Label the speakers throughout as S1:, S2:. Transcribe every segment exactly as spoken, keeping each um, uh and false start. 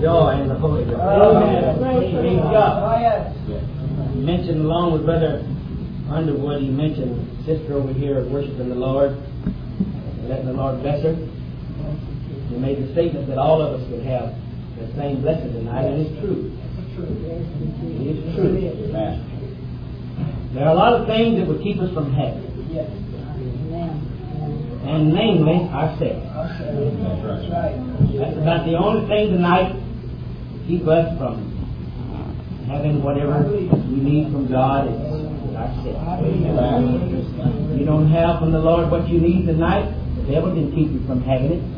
S1: joy in the Holy Ghost. Amen. Praise God. He mentioned along with Brother Underwood, he mentioned sister over here worshiping the Lord, letting the Lord bless her. He made the statement that all of us would have the same blessing tonight, and it's true. It is true. There are a lot of things that would keep us from heaven. And namely, ourselves. That's about the only thing tonight to keep us from having whatever we need from God is ourselves. You don't have from the Lord what you need tonight, the devil didn't keep you from having it.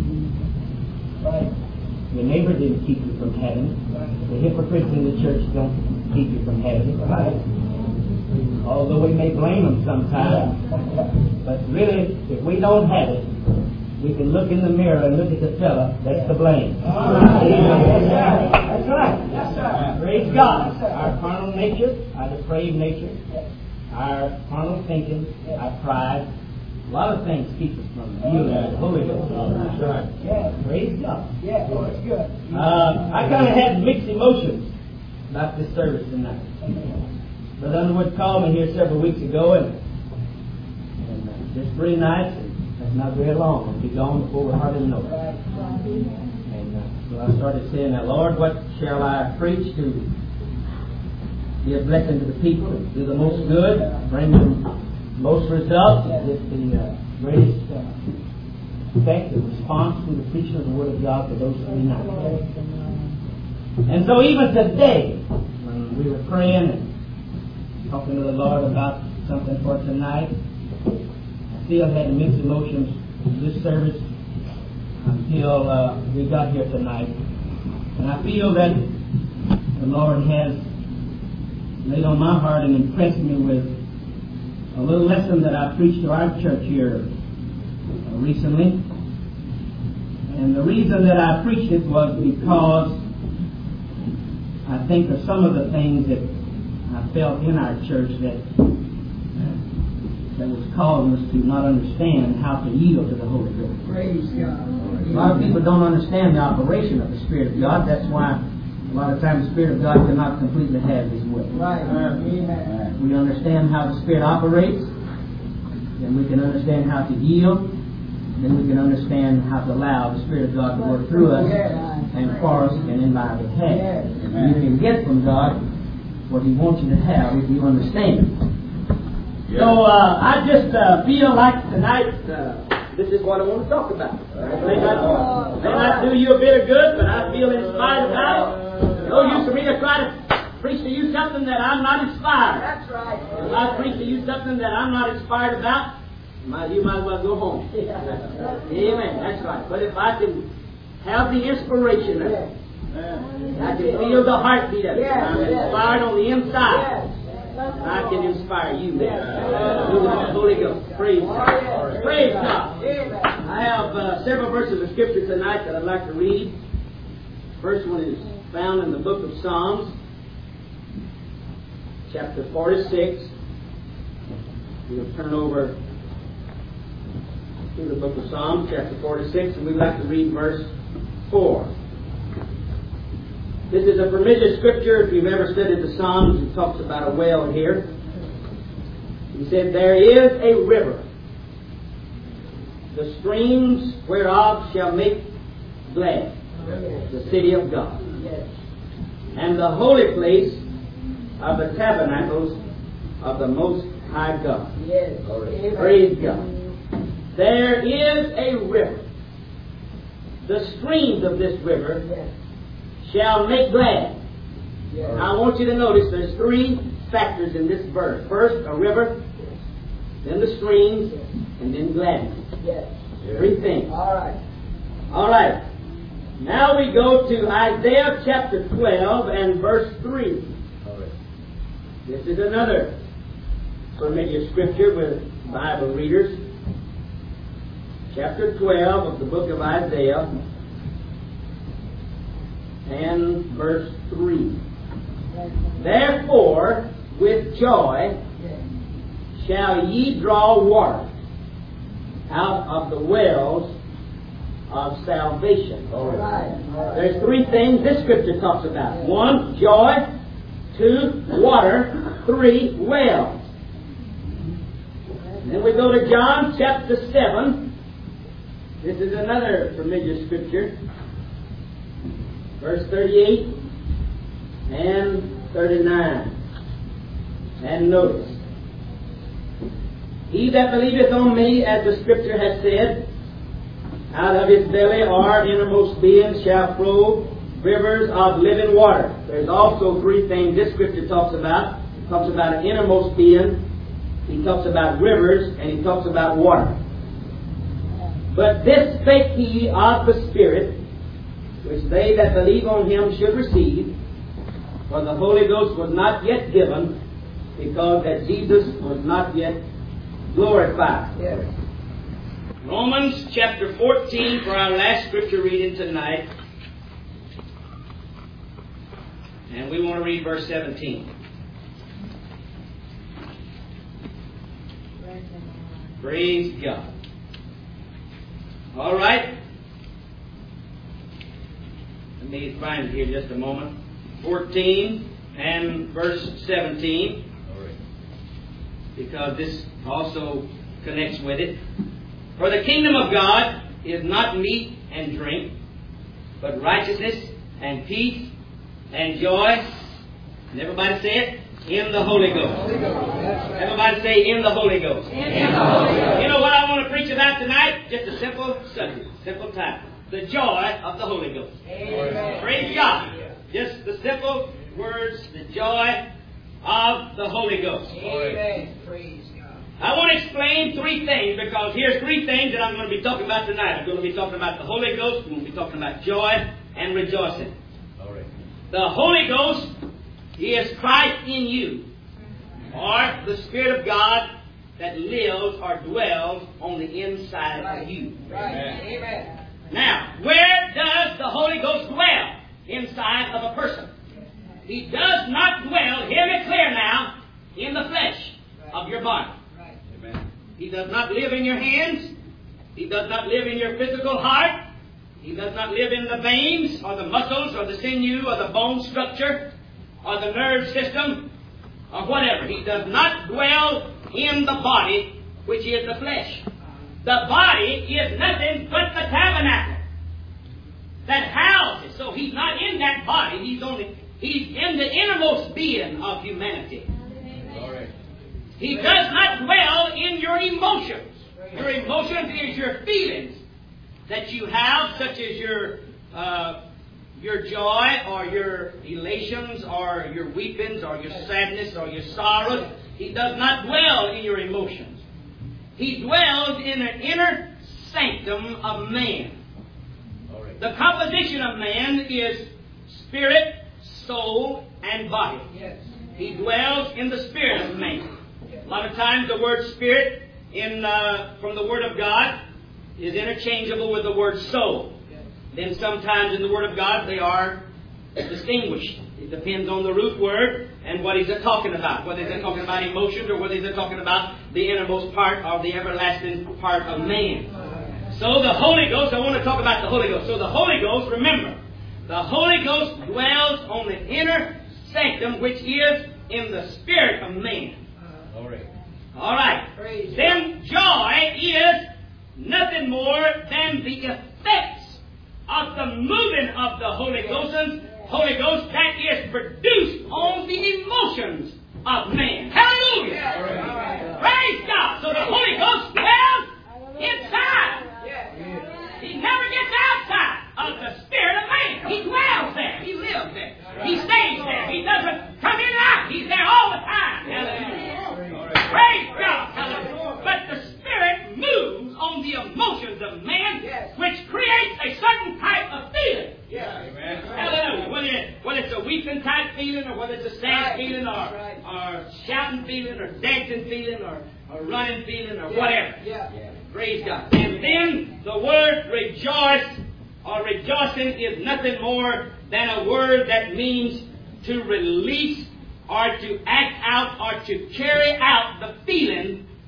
S1: Your neighbor didn't keep you from having it. The hypocrites in the church don't keep you from having it. Right? Although we may blame them sometimes. But really, if we don't have it, we can look in the mirror and look at the fella that's to blame. That's right. Praise God. Our carnal nature, our depraved nature, our carnal thinking, our pride, a lot of things keep us from yielding to the Holy Ghost. That's right. Praise God. Uh, I kind of had mixed emotions about this service tonight. Brother Underwood called me here several weeks ago, and, and uh, just three nights, and that's not very long. We'll be gone before we hardly know it. And uh, so I started saying, now, Lord, what shall I preach to be a blessing to the people, do the most good, bring them most results, get the uh, greatest uh, effect and response to the preaching of the Word of God for those three nights. And so even today, when we were praying and talking to the Lord about something for tonight, I still had mixed emotions in this service until uh, we got here tonight. And I feel that the Lord has laid on my heart and impressed me with a little lesson that I preached to our church here uh, recently. And the reason that I preached it was because I think of some of the things that I felt in our church that that was causing us to not understand how to yield to the Holy Ghost.
S2: Praise God.
S1: A lot of people don't understand the operation of the Spirit of God. That's why a lot of times the Spirit of God cannot completely have His way.
S2: Right. Amen.
S1: We understand how the Spirit operates, then we can understand how to yield, then we can understand how to allow the Spirit of God to work through us and for us and in our behalf. You can get from God what He wants you to have if you understand it. Yeah. So uh, I just uh, feel like tonight uh, this is what I want to talk about. It may not, may not do you a bit of good, but I feel inspired about it. No use for me to try to preach to you something that I'm not inspired.
S2: That's right.
S1: If I preach to you something that I'm not inspired about, you might as well go home. Amen. That's right. But if I can have the inspiration of it, I can feel the heartbeat of it. I'm inspired on the inside. I can inspire you there. Through the Holy Ghost. Praise God. Praise God. I have uh, several verses of Scripture tonight that I'd like to read. First one is found in the book of Psalms, chapter forty-six. We'll turn over to the book of Psalms, chapter forty-six, and we'd like to read verse four. This is a familiar scripture. If you've ever studied the Psalms, it talks about a well here. He said, there is a river, the streams whereof shall make glad the city of God, and the holy place of the tabernacles of the Most High God.
S2: Yes.
S1: Praise God. There is a river. The streams of this river shall make glad.
S2: Yes.
S1: Now I want you to notice there's three factors in this verse. First, a river, then the streams, and then gladness.
S2: Yes.
S1: Three things.
S2: All right.
S1: All right. Now we go to Isaiah chapter twelve and verse three. This is another familiar scripture with Bible readers. Chapter twelve of the book of Isaiah and verse three. Therefore, with joy shall ye draw water out of the wells of salvation. There's three things this scripture talks about. One, joy. Two, water. Three, wells. And then we go to John chapter seven. This is another familiar scripture. Verse thirty-eight and thirty-nine. And notice. He that believeth on me, as the scripture has said, out of his belly or innermost being shall flow rivers of living water. There's also three things this scripture talks about. It talks about an innermost being, he talks about rivers, and he talks about water. But this spake he of the Spirit, which they that believe on him should receive, for the Holy Ghost was not yet given, because that Jesus was not yet glorified. Yes. Romans chapter fourteen for our last scripture reading tonight. And we want to read verse seventeen. Praise God. All right. Let me find it here just a moment. fourteen and verse seventeen. Because this also connects with it. For the kingdom of God is not meat and drink, but righteousness and peace and joy. And everybody say it? In the Holy Ghost. Everybody say, in the Holy Ghost. In the Holy Ghost. You know what I want to preach about tonight? Just a simple subject, simple title. The joy of the Holy Ghost. Amen. Praise God. Just the simple words, the joy of the Holy Ghost.
S2: Amen. Praise God.
S1: I want to explain three things, because here's three things that I'm going to be talking about tonight. I'm going to be talking about the Holy Ghost, I'm going to be talking about joy and rejoicing. All right. The Holy Ghost is Christ in you, or the Spirit of God that lives or dwells on the inside right. of you.
S2: Right. Amen.
S1: Now, where does the Holy Ghost dwell? Inside of a person. He does not dwell, hear me clear now, in the flesh right. of your body. Right. Amen. He does not live in your hands. He does not live in your physical heart. He does not live in the veins or the muscles or the sinew or the bone structure or the nerve system or whatever. He does not dwell in the body, which is the flesh. The body is nothing but the tabernacle that houses. So he's not in that body. He's only he's in the innermost being of humanity. All right. He does not dwell in your emotions. Your emotions is your feelings that you have, such as your uh, your joy or your elations or your weepings or your sadness or your sorrows. He does not dwell in your emotions. He dwells in an inner sanctum of man. The composition of man is spirit, soul, and body. Yes. He dwells in the spirit of man. A lot of times the word spirit in uh, from the Word of God is interchangeable with the word soul. Yes. Then sometimes in the Word of God they are distinguished. It depends on the root word and what he's talking about. Whether he's talking about emotions or whether he's talking about the innermost part or the everlasting part of man. So the Holy Ghost, I want to talk about the Holy Ghost. So the Holy Ghost, remember, the Holy Ghost dwells on the inner sanctum, which is in the spirit of man. All right. All right. Praise then joy is nothing more than the effects of the moving of the Holy Ghost, and Holy Ghost that is produced on the emotions of man. Hallelujah. All right. Praise God. So the Holy Ghost dwells inside. He never gets outside of the spirit of man. He dwells there. He lives there. He stays there. He doesn't come in and out. He's there all the time. Hallelujah. Praise God. Hallelujah. But the Spirit moves on the emotions of man, which creates a certain type of feeling. Hallelujah. Whether, it, whether it's a weeping type feeling, or whether it's a sad feeling, or, or shouting feeling, or dancing feeling, or, or running feeling, or whatever. Praise God. And then the word rejoice or rejoicing is nothing more than a word that means to release or to act out or to carry out the feeling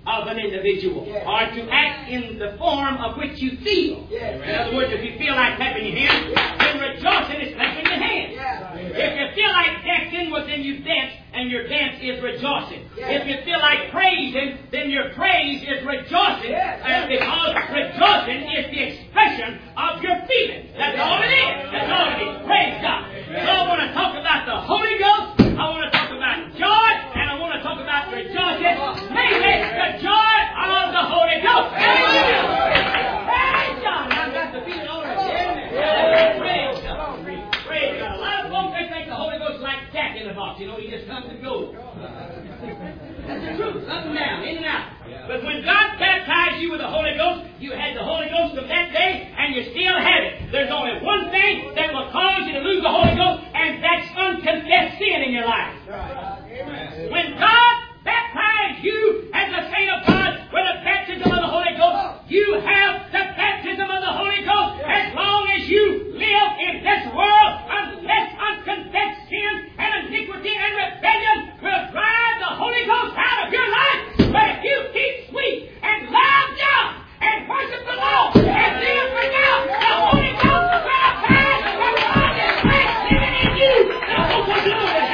S1: of an individual,
S2: Yeah.
S1: or to act in the form of which you feel.
S2: Yeah.
S1: In other words, if you feel like clapping your hands,
S2: Yeah.
S1: then rejoicing is clapping your hands.
S2: Yeah.
S1: If you feel like dancing, well, then you dance, and your dance is rejoicing.
S2: Yeah.
S1: If you feel like praising, then your praise is rejoicing,
S2: Yeah.
S1: uh, because rejoicing is the expression of your feelings. That's all it is. That's all it is. Praise God. So I want to talk about the Holy Ghost. I want to talk about joy, and I want to talk about rejoicing. Mainly the joy of the Holy Ghost. Hallelujah. Praise God. I've got the feeling already. Yeah. Praise God. Praise God. A lot of folks, they think the Holy Ghost is like Jack in the box. You know, he just comes and goes. That's the truth. Up and down, in and out. But when God baptized you with the Holy Ghost, you had the Holy Ghost from that day, and you still have it. There's only one thing that will cause you to lose the Holy Ghost, and that's unconfessed sin in your life. When God baptized you as a saint of God with the baptism of the Holy Ghost, you have the baptism of the Holy Ghost as long as you live in this world, unless unconfessed sin and iniquity and rebellion will drive the Holy Ghost out of your life. But if you keep sweet and love God and worship the Lord and live for God, the Holy Ghost will abide from God and Christ living in you. The hope will do it.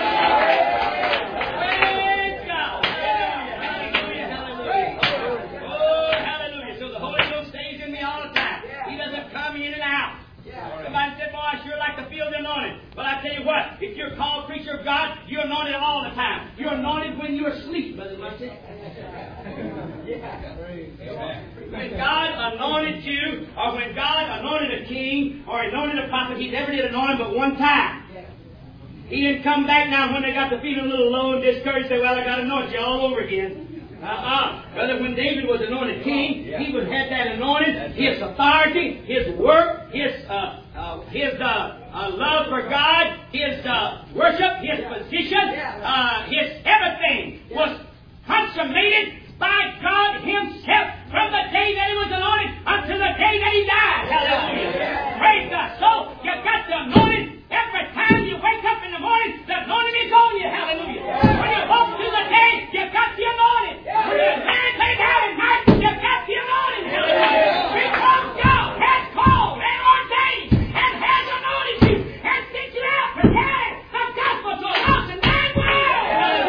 S1: Praise God. Hallelujah. Hallelujah. Oh, hallelujah. So the Holy Ghost stays in me all the time. He doesn't come in and out. Somebody said, boy, I sure like to feel the anointing. But I tell you what, if you're called preacher of God, you're anointed all the time. You're anointed when you're asleep, Brother Mercy. When God anointed you, or when God anointed a king, or anointed a prophet, He never did anoint him but one time. He didn't come back now when they got to feeling a little low and discouraged, say, well, I got to anoint you all over again. Uh-uh. Brother, when David was anointed king, he would have that anointing, his authority, his work, his uh, uh, his uh, uh, love for God, his uh, worship, his position, uh, his everything was consummated by God Himself from the day that He was anointed until the day that He died. Hallelujah. Praise God. So, you got the anointing. Every time you wake up in the morning, the anointing is on you. Hallelujah. When you walk through the day, you got the anointing. When you lay down at night, you got the anointing. Hallelujah. Because God has called and ordained and has anointed you and sent you out to carry the gospel to a lost and dying world.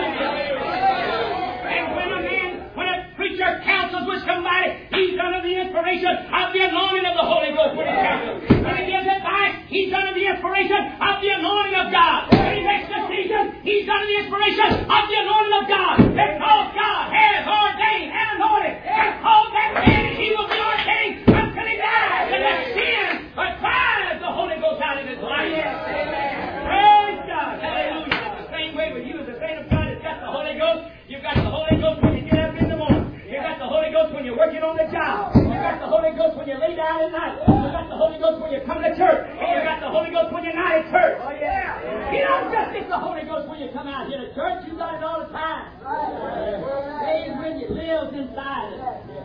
S1: And when a man, when a preacher counsels with somebody, he's under the inspiration of the anointing of the Holy Ghost when he counsels. When he gives advice, he's under the inspiration of the anointing of God. When he makes decisions, he's under the inspiration of the anointing of God. Because God has ordained and anointed and called that man, and he will be ordained until he dies. And that sin but drives the Holy Ghost out of his life. Praise God. Hallelujah. It's the same way with you as the saint of God has got the Holy Ghost. You've got the Holy Ghost when you get up in the morning. You've got the Holy Ghost when you're working on the job. You've got the Holy Ghost when you lay down at night. You've got the Holy Ghost when you come to church. And you've got the Holy Ghost when you're not at church. Oh, yeah. You don't just get the Holy Ghost when you come out here to church. You got it all the time. Praise when you live inside it.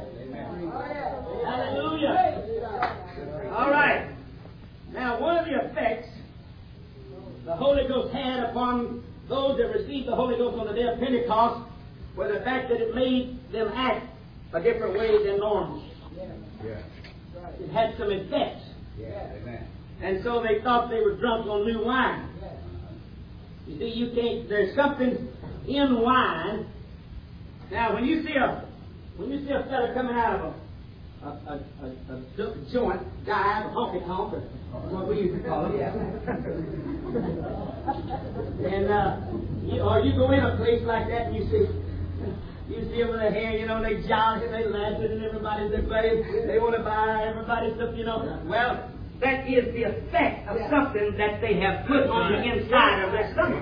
S1: Hallelujah. All right. Now, one of the effects the Holy Ghost had upon those that received the Holy Ghost on the day of Pentecost was the fact that it made them act a different way than normal.
S3: Yeah.
S1: It had some effects.
S3: Yeah. Amen.
S1: And so they thought they were drunk on new wine. You see, you can't, there's something in wine. Now, when you see a, when you see a fella coming out of a, a, a, a, a joint, dive, a honky tonk, or what we used to call it, and uh, you, or you go in a place like that and you see, you see them with their hair, you know, they jolly, they laughing, and everybody's their buddies, they want to buy everybody's stuff, you know. Well, that is the effect of something that they have put on the inside of their stomach.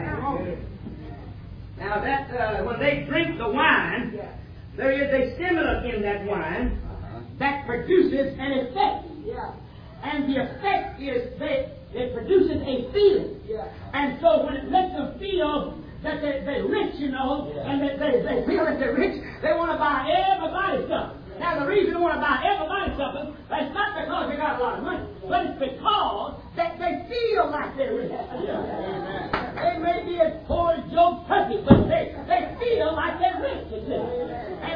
S1: Now, that uh, when they drink the wine, there is a stimulant in that wine that produces an effect. And the effect is that it produces a feeling. And so when it makes them feel that they, they're rich, you know, and that they, they feel that they're rich, they want to buy everybody's stuff. Now, the reason they want to buy everybody's something, that's not because they got a lot of money, but it's because that they feel like they're rich. They may be as poor as Joe Turkey, but they, they feel like they're rich, you see.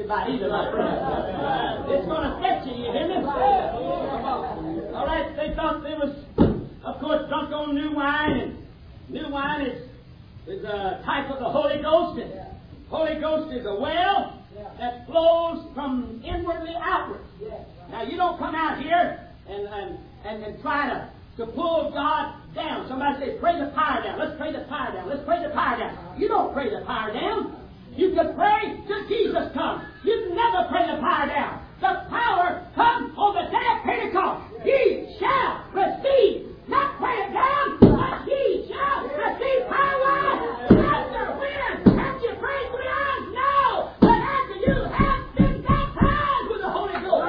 S1: you by either, my friend. It's going to affect you, you hear me? All right, they thought they was, of course, drunk on new wine, and new wine is, is a type of the Holy Ghost, and Holy Ghost is a well that flows from inwardly outward. Now, you don't come out here and, and, and, and try to, to pull God down. Somebody say, pray the power down. Let's pray the power down. Let's pray the power down. You don't pray the power down. You can pray till Jesus comes. You never pray the power down. The power comes on the day of Pentecost. Ye shall receive, not pray it down, but ye shall receive power. After when? After you pray three hours? No. But after you have been baptized with the Holy Ghost.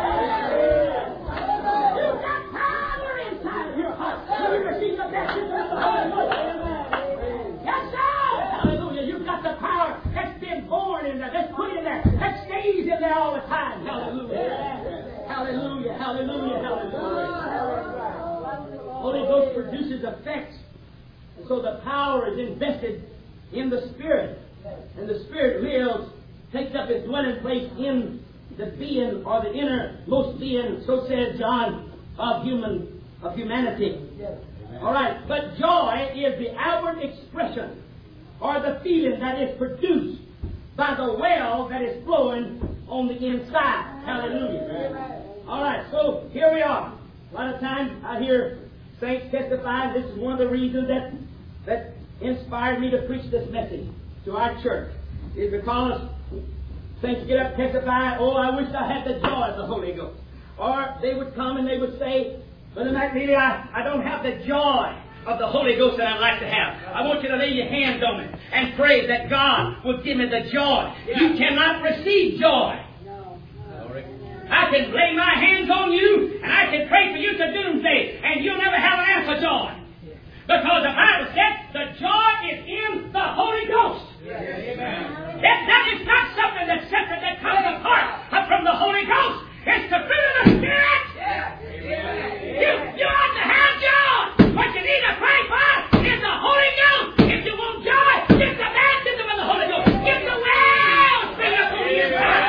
S1: You've got power inside of your heart. When you receive the baptism of the Holy Ghost. Yes, sir. Hallelujah. You've got the power that's been born in there, that's put in there, that stays in there all the time. Hallelujah. Hallelujah. Hallelujah. Hallelujah. Holy Ghost produces effects. And so the power is invested in the Spirit. And the Spirit lives, takes up its dwelling place in the being or the innermost being, so says John, of human of humanity. All right, but joy is the outward expression or the feeling that is produced by the well that is flowing on the inside. Hallelujah. All right, so here we are. A lot of times I hear saints testify. This is one of the reasons that that inspired me to preach this message to our church, is because saints get up and testify, oh, I wish I had the joy of the Holy Ghost. Or they would come and they would say, Brother McNeely, I, I don't have the joy of the Holy Ghost that I'd like to have. I want you to lay your hands on me and pray that God will give me the joy. Yeah. You cannot receive joy. No. No. I can lay my hands on you and I can pray for you to doomsday and you'll never have an ounce of joy. Because the Bible says the joy is in the Holy Ghost. Yeah. Amen. That, that is not something that's separate that comes apart from the Holy Ghost. It's the fruit of the Spirit. Yeah. You, you ought to have joy. What you need to pray for is the Holy Ghost. If you want joy, get the baptism of the Holy Ghost. Get the well spring up on the inside.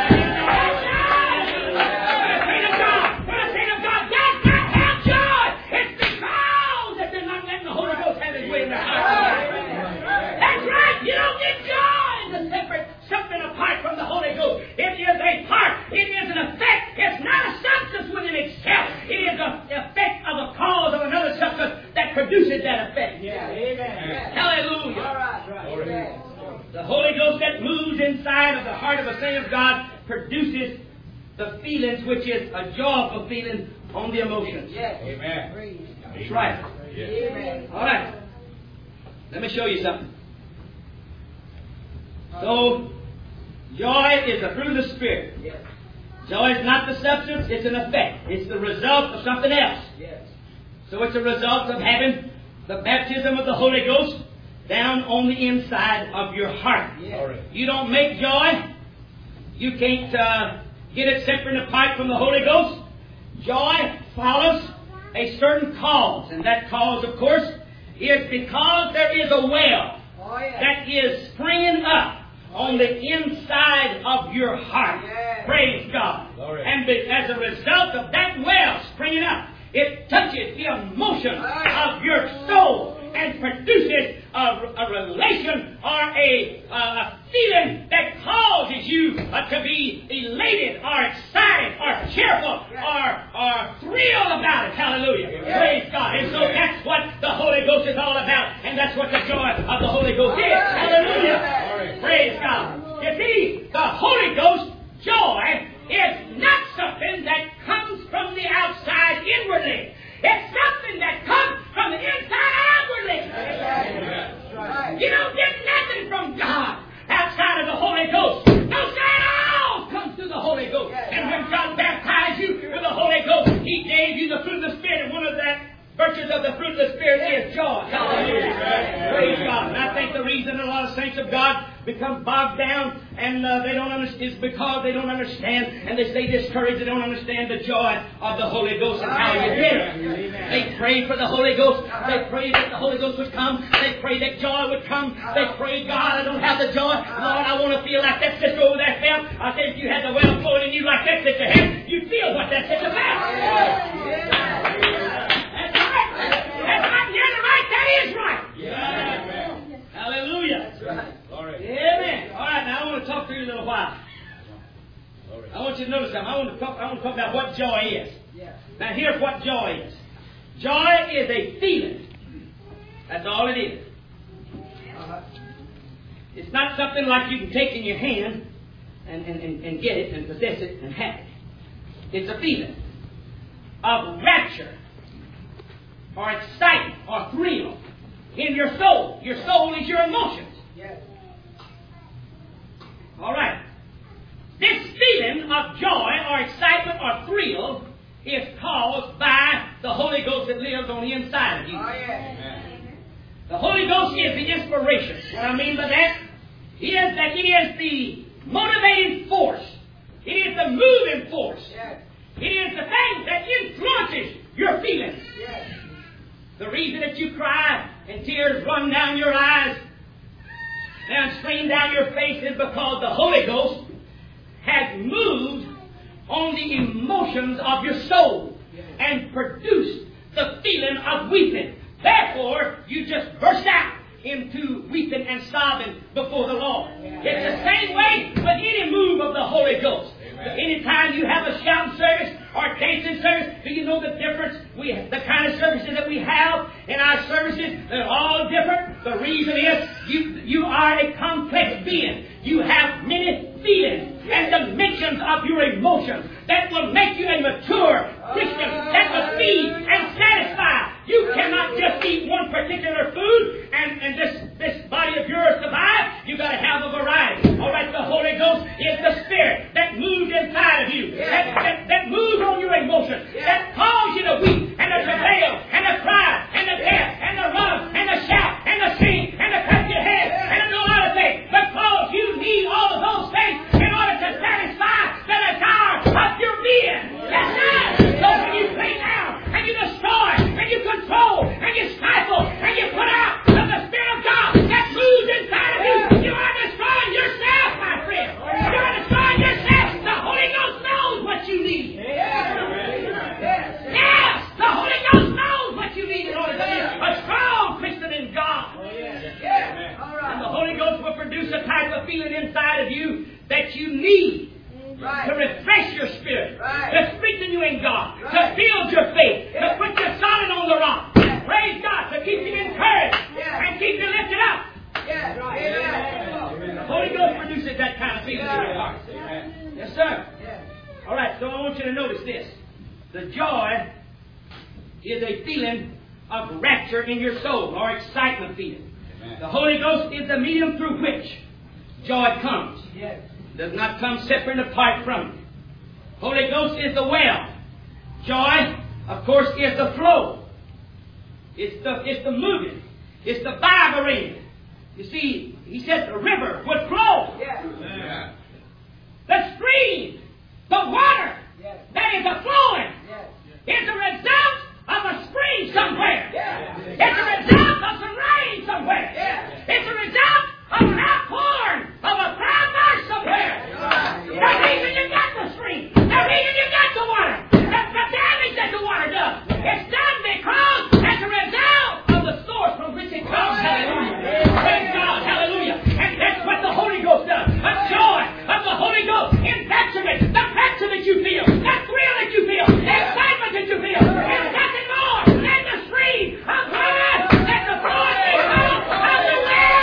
S1: The saint of God, when the saint of God does not have joy, it's because that they're not letting the Holy Ghost have his way in their heart. That's right. You don't get joy in the separate something apart from the Holy Ghost. It is a part. It is an effect. It's not a substance within itself. It is an effect of a cause of another substance that produces that effect. Yeah. Amen. Hallelujah. All right. Right. Amen. The Holy Ghost that moves inside of the heart of a saint of God produces the feelings, which is a joyful feeling on the emotions. Yes. Amen. That's right. Yes. Amen. All right. Let me show you something. So, joy is the fruit of the Spirit. Yes. Joy is not the substance, it's an effect. It's the result of something else. Yes. So it's a result of having the baptism of the Holy Ghost down on the inside of your heart. Yes. You don't make joy. You can't uh, get it separate and apart from the Holy Ghost. Joy follows a certain cause. And that cause, of course, is because there is a well oh, yes. that is springing up on the inside of your heart. Yeah. Praise God. Glory. And be, as a result of that well springing up, it touches the emotion of your soul and produces a, a relation or a, uh, a feeling that causes you uh, to be elated or excited or cheerful or, or thrilled about it. Hallelujah. Yeah. Praise God. And so that's what the Holy Ghost is all about. And that's what the joy of the Holy Ghost is. Hallelujah. Praise God. You see, the Holy Ghost joy is not something that comes from the outside inwardly. It's something that comes from the inside outwardly. Amen. You don't get nothing from God outside of the Holy Ghost. No, sir, it all comes through the Holy Ghost. And when God baptized you with the Holy Ghost, He gave you the fruit of the Spirit. And one of that virtues of the fruit of the Spirit is joy. Hallelujah. Praise God. And I think the reason a lot of saints of God become bogged down and uh, they don't understand is because they don't understand and they stay discouraged. They don't understand the joy of the Holy Ghost and how you get it. They prayed for the Holy Ghost. They prayed that the Holy Ghost would come. They prayed that joy would come. They prayed, God, I don't have the joy. Lord, I want to feel like that sister over there felt. I said, if you had the well I want you to notice something. I want to talk, I want to talk about what joy is. Now here's what joy is. Joy is a feeling. That's all it is. It's not something like you can take in your hand and, and, and, and get it and possess it and have it. It's a feeling of rapture or excitement or thrill in your soul. Your soul is your emotions.
S2: Yes.
S1: All right. This feeling of joy or excitement or thrill is caused by the Holy Ghost that lives on the inside of you.
S2: Oh, yes.
S1: The Holy Ghost is the inspiration. What I mean by that is that it is the motivating force. It is the moving force.
S2: Yes.
S1: It is the thing that influences your feelings.
S2: Yes.
S1: The reason that you cry and tears run down your eyes and stream down your face is because the Holy Ghost has moved on the emotions of your soul and produced the feeling of weeping. Therefore, you just burst out into weeping and sobbing before the Lord. It's the same way with any move of the Holy Ghost. Anytime you have a shouting service or dancing service, do you know the difference? We, the kind of services that we have in our services, they're all different. The reason is you, you are a complex being. You have many feelings and dimensions of your emotions that will make you a mature Christian that will feed and satisfy. You cannot just eat one particular food and, and this, this body of yours survive. You've got to have a variety. All right, the Holy Ghost is the Spirit that moves inside of you, that, that, that moves on your emotions, that calls you to weep and to travail and to cry and to dance and to run and to shout and to sing and to cut your head and to do a lot of things because you need all of those things in order to satisfy the desire of your being. That's right. So when you lay down and you destroy and you control and you stifle and you put out of the Spirit of God that moves inside of you, you are destroying yourself, my friend. You are destroying yourself. The Holy Ghost knows what you need. Yes, the Holy Ghost knows what you need in order to be a strong Christian in God. And the Holy Ghost will produce a type of feeling inside of you that you need. Right. To refresh your spirit, right. To strengthen you in God, right. To build your faith, yeah. To put you solid on the rock. Yeah. Praise God, to keep you encouraged, yeah. And keep you lifted up. Yeah. Right. The Holy Ghost produces that kind of feeling in your heart. Yes, sir. Yeah. All right, so I want you to notice this. The joy is a feeling of rapture in your soul, or excitement feeling. Amen. The Holy Ghost is the medium through which joy comes. Yes. Does not come separate and apart from it. Holy Ghost is the well. Joy, of course, is the flow. It's the, it's the moving. It's the vibrating. You see, he said the river would flow. Yeah. Yeah. The stream, the water, yeah. That is a flowing. Yeah. Is a result of a spring somewhere. Yeah. It's a result of some rain somewhere. Yeah. It's a result of an outpouring of a proud marsh somewhere. The reason you got the stream, the reason you got the water, the, the damage that the water does, it's done because as a result of the source from which it comes. Hallelujah. Praise God. Hallelujah. And that's what the Holy Ghost does. The joy of the Holy Ghost infatuates the passion that you feel, that thrill that you feel, the excitement that you feel. It's nothing more than the stream of God that the Lord is out of the well.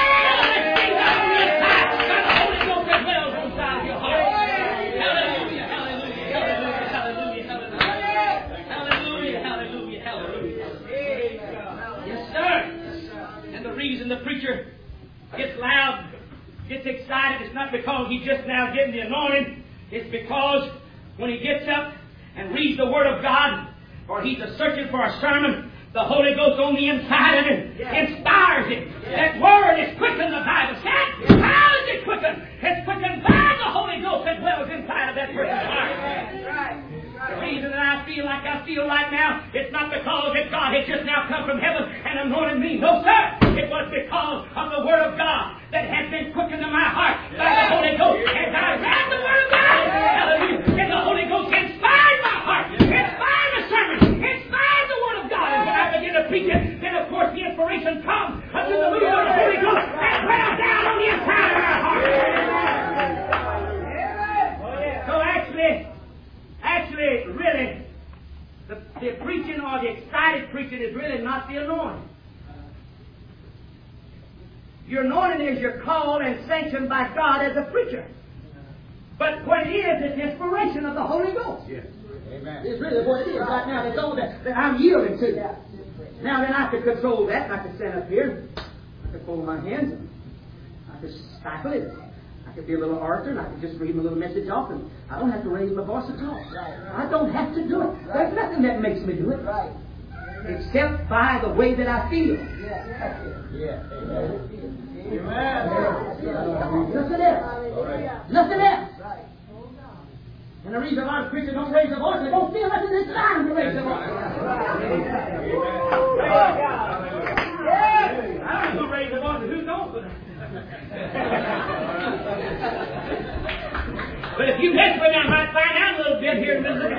S1: And the preacher gets loud, gets excited, it's not because he's just now getting the anointing. It's because when he gets up and reads the Word of God, or he's a searching for a sermon, the Holy Ghost on the inside of him inspires him. That Word is quickened, the Bible said. How is it quickened? It's quickened by the Holy Ghost that dwells inside of that person's heart. The reason that I feel like I feel right now, it's not because that God has just now come from heaven and anointed me. No, sir. It was because of the Word of God that has been quickened in my heart by the Holy Ghost. As I read the Word of God, hallelujah, and the Holy Ghost inspired my heart, inspired the sermon, inspired the Word of God. And when I begin to preach it, then of course the inspiration comes unto the movement of the Holy Ghost and dwells down on the inside of our heart. So actually, the preaching or the excited preaching is really not the anointing. Your anointing is your call and sanctioned by God as a preacher. But what it is, it's inspiration of the Holy Ghost.
S3: Yes. Amen.
S1: It's really what it is right now. It's all that, that I'm yielding to. Now then I could control that. I could stand up here. I could fold my hands. I could stifle it. I could be a little orator, and I could just read my little message off, and I don't have to raise my voice at all.
S2: Right, right.
S1: I don't have to do it. Right. There's nothing that makes me do it.
S2: Right.
S1: Except by the way that I feel.
S2: Yeah.
S3: Yeah. Amen.
S2: Amen.
S1: Nothing else.
S3: Right.
S1: Nothing else.
S2: Right.
S1: And the reason a lot of Christians don't raise their voice, they don't feel nothing inside to raise their voice. I don't know who raise their voice and who don't. But if you mess with me, I might find out a little bit here in a minute.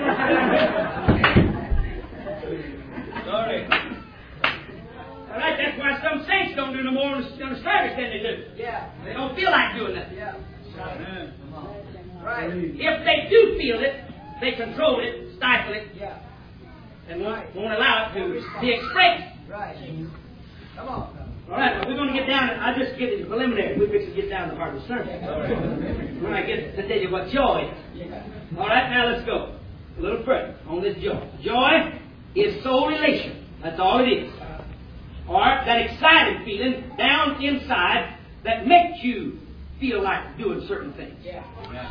S3: Sorry.
S1: All right, that's why some saints don't do no more on the service than they do.
S2: Yeah.
S1: They don't feel like doing nothing.
S2: Yeah.
S3: Amen.
S2: Right.
S1: If they do feel it, they control it, stifle it,
S2: Yeah.
S1: and won't, won't allow it to be expressed.
S2: Right. Come on.
S1: All right, well, we're going to get down. I'll just give you the preliminary. We're going to get down to the heart of the sermon. When I get to tell you what joy is.
S2: Yeah.
S1: All right, now let's go a little further on this joy. Joy is soul elation. That's all it is. Or that excited feeling down inside that makes you feel like doing certain things.
S2: Yeah.
S3: Amen.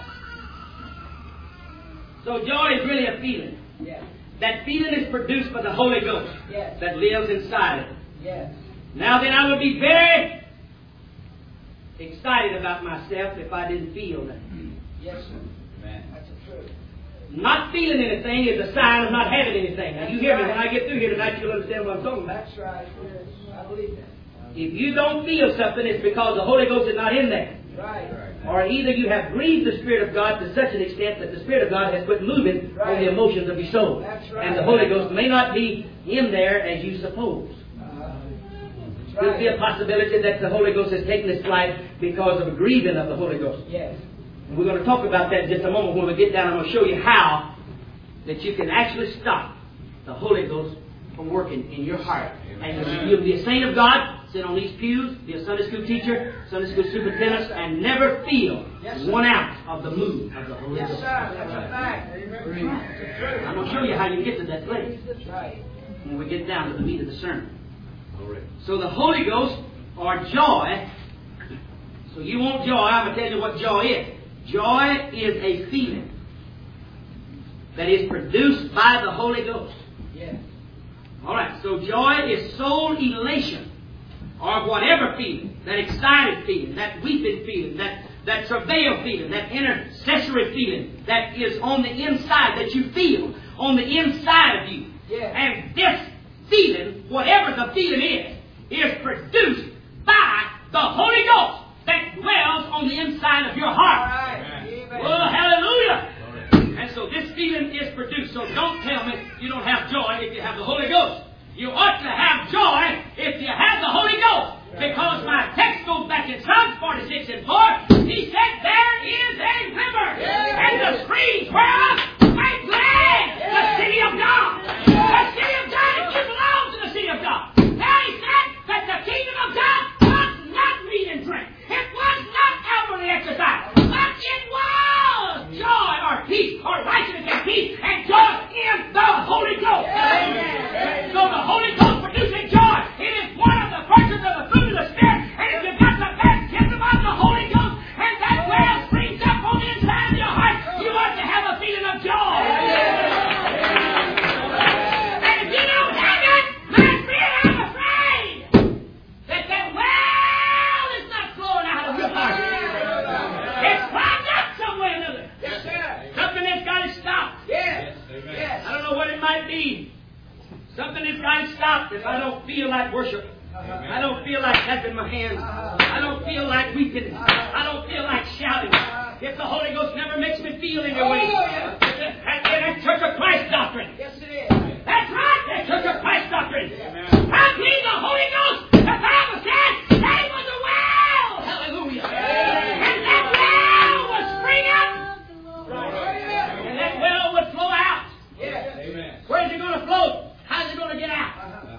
S1: So joy is really a feeling.
S2: Yeah.
S1: That feeling is produced by the Holy Ghost
S2: Yes.
S1: that lives inside of it.
S2: Yes.
S1: Now then, I would be very excited about myself if I didn't feel that.
S2: Yes, sir.
S3: Amen.
S2: That's the truth.
S1: Not feeling anything is a sign of not having anything. Now you hear me, when I get through here tonight, you'll understand what I'm talking about.
S2: That's right. I believe that.
S1: If you don't feel something, it's because the Holy Ghost is not in there.
S2: Right.
S1: Or either you have grieved the Spirit of God to such an extent that the Spirit of God has quit moving on the emotions of your soul.
S2: That's right.
S1: And the Holy Ghost may not be in there as you suppose.
S2: Uh, that's
S1: Could be a
S2: right.
S1: possibility that the Holy Ghost has taken its flight because of a grieving of the Holy Ghost.
S2: Yes.
S1: And we're going to talk about that in just a moment. When we get down, I'm going to show you how that you can actually stop the Holy Ghost from working in your heart. And you'll be a saint of God, sit on these pews, be a Sunday school teacher, Sunday school superintendent, and never feel
S2: Yes,
S1: one ounce of the move of the Holy
S2: Yes,
S1: Ghost.
S2: sir. That's a fact. Amen.
S1: I'm going to show you how you can get to that place
S2: That's right.
S1: when we get down to the meat of the sermon.
S3: All right.
S1: So the Holy Ghost, or joy, so you want joy, I'm going to tell you what joy is. Joy is a feeling that is produced by the Holy Ghost.
S2: Yes.
S1: All right, so joy is soul elation, or whatever feeling, that excited feeling, that weeping feeling, that, that travail feeling, that intercessory feeling that is on the inside, that you feel on the inside of you.
S2: Yes.
S1: And this feeling, whatever the feeling is, is produced by the Holy Ghost that dwells on the inside of your
S2: All
S1: heart.
S2: right. Amen.
S1: Well, hallelujah! And so this feeling is produced. So don't tell me you don't have joy if you have the Holy Ghost. You ought to have joy if you have the Holy Ghost. Because my text goes back in Psalms forty-six and four. He said, there is a river, and the streams whereof make glad the city of God. The city of God, if you belong to the city of God. Now he said that the kingdom of God was not meat and drink. It was not outwardly exercise. But it was joy or peace or righteousness and peace and joy in the Holy Ghost. So the Holy Ghost producing joy, it is one of the virtues of the fruit of the Spirit. And if you've got the baptism of the Holy Ghost and that well springs up on the inside of your heart, you ought to have a feeling of joy. And if you don't have it, my friend, I'm afraid that that well is not flowing out of your heart. It's clogged up somewhere or another.
S2: Yes, sir.
S1: Something that's got to stop.
S2: Yes.
S3: Amen.
S2: Yes.
S1: I don't know what it might be. Something that's got to stop if I don't feel like worship. I don't feel like clapping my hands. I don't feel like weeping. I don't feel like shouting. If the Holy Ghost never makes me feel any way. That's that Church of Christ doctrine.
S2: Yes, it is.
S1: That's right, that Church of Christ doctrine. I believe the Holy Ghost. The Bible says that was a well. Hallelujah. And that well would spring up. And that well would flow out.
S2: Yes.
S3: Amen.
S1: Where's it going to flow?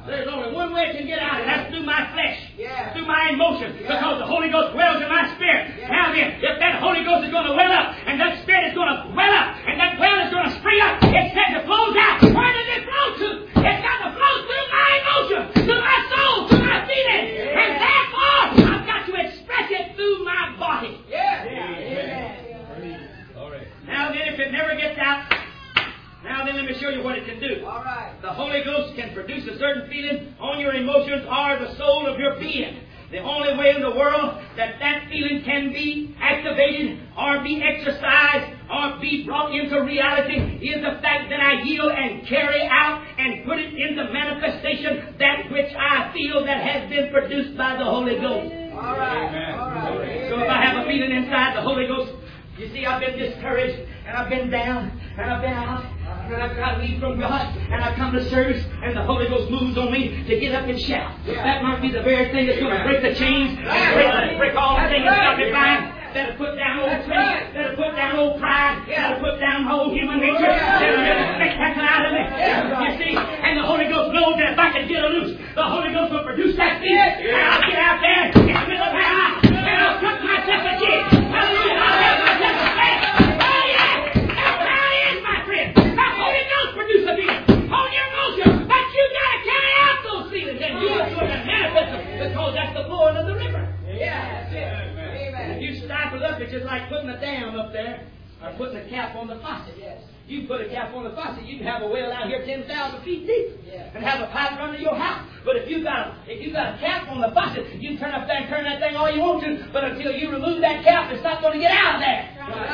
S1: There's only one way it can get out, and that's through my flesh,
S2: Yeah.
S1: through my emotions,
S2: Yeah.
S1: because the Holy Ghost dwells in my spirit.
S2: Yeah.
S1: Now then, if that Holy Ghost is going to well up, and that spirit is going to well up, and that well is going to spring up, it says it flows out. Where does it flow to? It's got to flow through my emotions, through my soul, through my feelings.
S2: Yeah.
S1: And therefore, I've got to express it through my body.
S2: Yeah.
S3: Amen. All right.
S1: Now then, if it never gets out, now then let me show you what it can do.
S2: All right.
S1: The Holy Ghost can produce a certain feeling on your emotions or the soul of your being. The only way in the world that that feeling can be activated or be exercised or be brought into reality is the fact that I yield and carry out and put it into manifestation that which I feel that has been produced by the Holy Ghost.
S2: All right.
S3: Amen.
S2: All right.
S1: So if I have a feeling inside the Holy Ghost, you see, I've been discouraged, and I've been down, and I've been out, and I've got to leave from God, and I come to service, and the Holy Ghost moves on me to get up and shout. That might be the very thing that's going to break the chains, and break, break all the things that's got me bound. That'll put down old faith, that'll put down old pride, that'll put down old human nature, that'll get the spectacular out of me. You see, and the Holy Ghost knows that if I can get it loose, the Holy Ghost will produce that feeling, and I'll get out there in the middle of my eye, and I'll cut myself again. Hallelujah! I'll have myself a faith. Oh yeah! That's how it is, my friend. The Holy Ghost produces a feeling on your emotions, but you gotta carry out those feelings, and you are going to manifest them because that's the flowing of the river.
S2: Yeah. That's it.
S1: If
S2: Amen.
S1: you stifle up, it's just like putting a dam up there or putting a cap on the faucet.
S2: Yes.
S1: You put a cap on the faucet, you can have a well out here ten thousand feet deep
S2: Yeah.
S1: and have a pipe run to your house. But if you got a, if you got a cap on the faucet, you can turn up there and turn that thing all you want to, but until you remove that cap, it's not going to get out of there.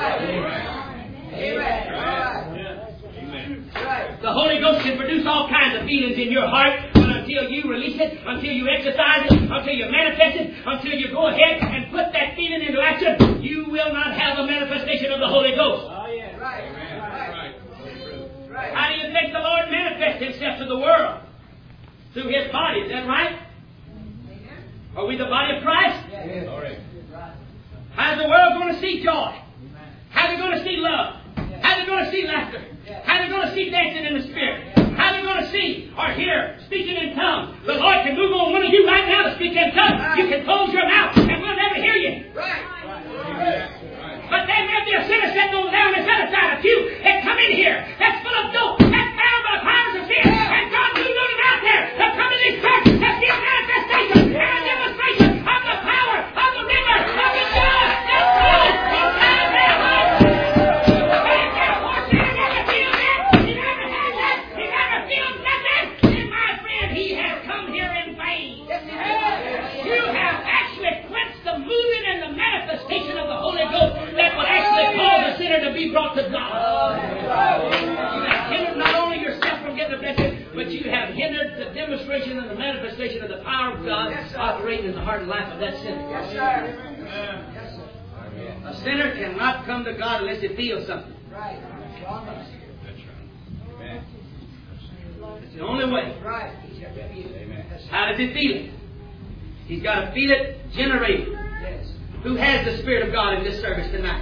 S2: Amen. Amen. All right.
S3: Amen.
S2: Right.
S1: The Holy Ghost can produce all kinds of feelings in your heart, but until you release it, until you exercise it, until you manifest it, until you go ahead and put that feeling into action, you will not have a manifestation of the Holy Ghost.
S2: Right.
S3: Amen.
S2: Right.
S3: Right.
S2: Right.
S1: How do you think the Lord manifests Himself to the world? Through His body, is that right? Are we the body of Christ?
S2: Yes.
S3: All right.
S1: How's the world going to see joy? How's it going to see love? How's it going to see laughter? How's it going to see dancing in the Spirit? How's it going to see or hear speaking in tongues? The Lord can move on one of you right now to speak in tongues. You can close your mouth and we'll never hear you.
S2: Right.
S1: But there may be a sinner sitting over there on this other side of you that come in here that's full of dope, that's bound by powers of fear, and God moved on him out there to come in this church to see a manifestation and a demonstration of the power of the river of the God that flows inside of their heart. They can't watch it, he never feels that, he never has that, he never feels nothing. And my friend, he has come here in vain. You have actually quenched the moving and the manifestation of the Holy Ghost that will actually cause a sinner to be brought to God. You have hindered not only yourself from getting a blessing, but you have hindered the demonstration and the manifestation of the power of God operating in the heart and life of that sinner.
S2: Yes, sir. Yes, sir.
S1: A sinner cannot come to God unless he feels something.
S2: Right.
S3: Amen.
S1: It's the only way.
S2: Right.
S3: Amen.
S1: How does he feel it? He's got to feel it generated.
S2: Yes.
S1: Who has the Spirit of God in this service tonight?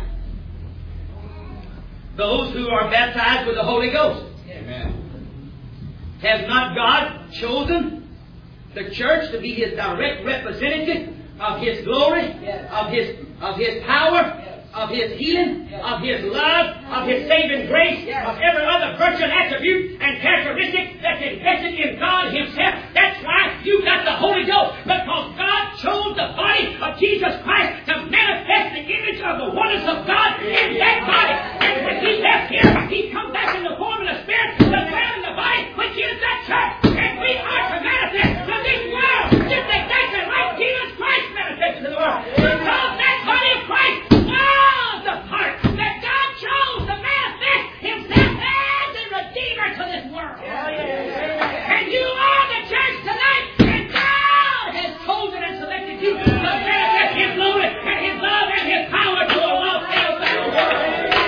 S1: Those who are baptized with the Holy Ghost.
S3: Amen.
S1: Has not God chosen the church to be His direct representative of His glory,
S2: Yes.
S1: of His of His power,
S2: Yes.
S1: of His healing,
S2: Yes.
S1: of His love, of His saving grace,
S2: Yes.
S1: of every other virtue and attribute and characteristic that's invested in God Himself? That's why you got the Holy Ghost, because God chose the body of Jesus Christ to manifest the image of the oneness of God in that body. And when He left here, He come back in the form of the Spirit to dwell in the body, which is that church. And we are to manifest to this world just exactly like Jesus Christ manifested to the world. Because that body of Christ was the part that God chose to manifest Himself as a Redeemer to this world. And you are the church tonight, and God has chosen and selected you to manifest His glory and His love and His power to a lost hell bound world.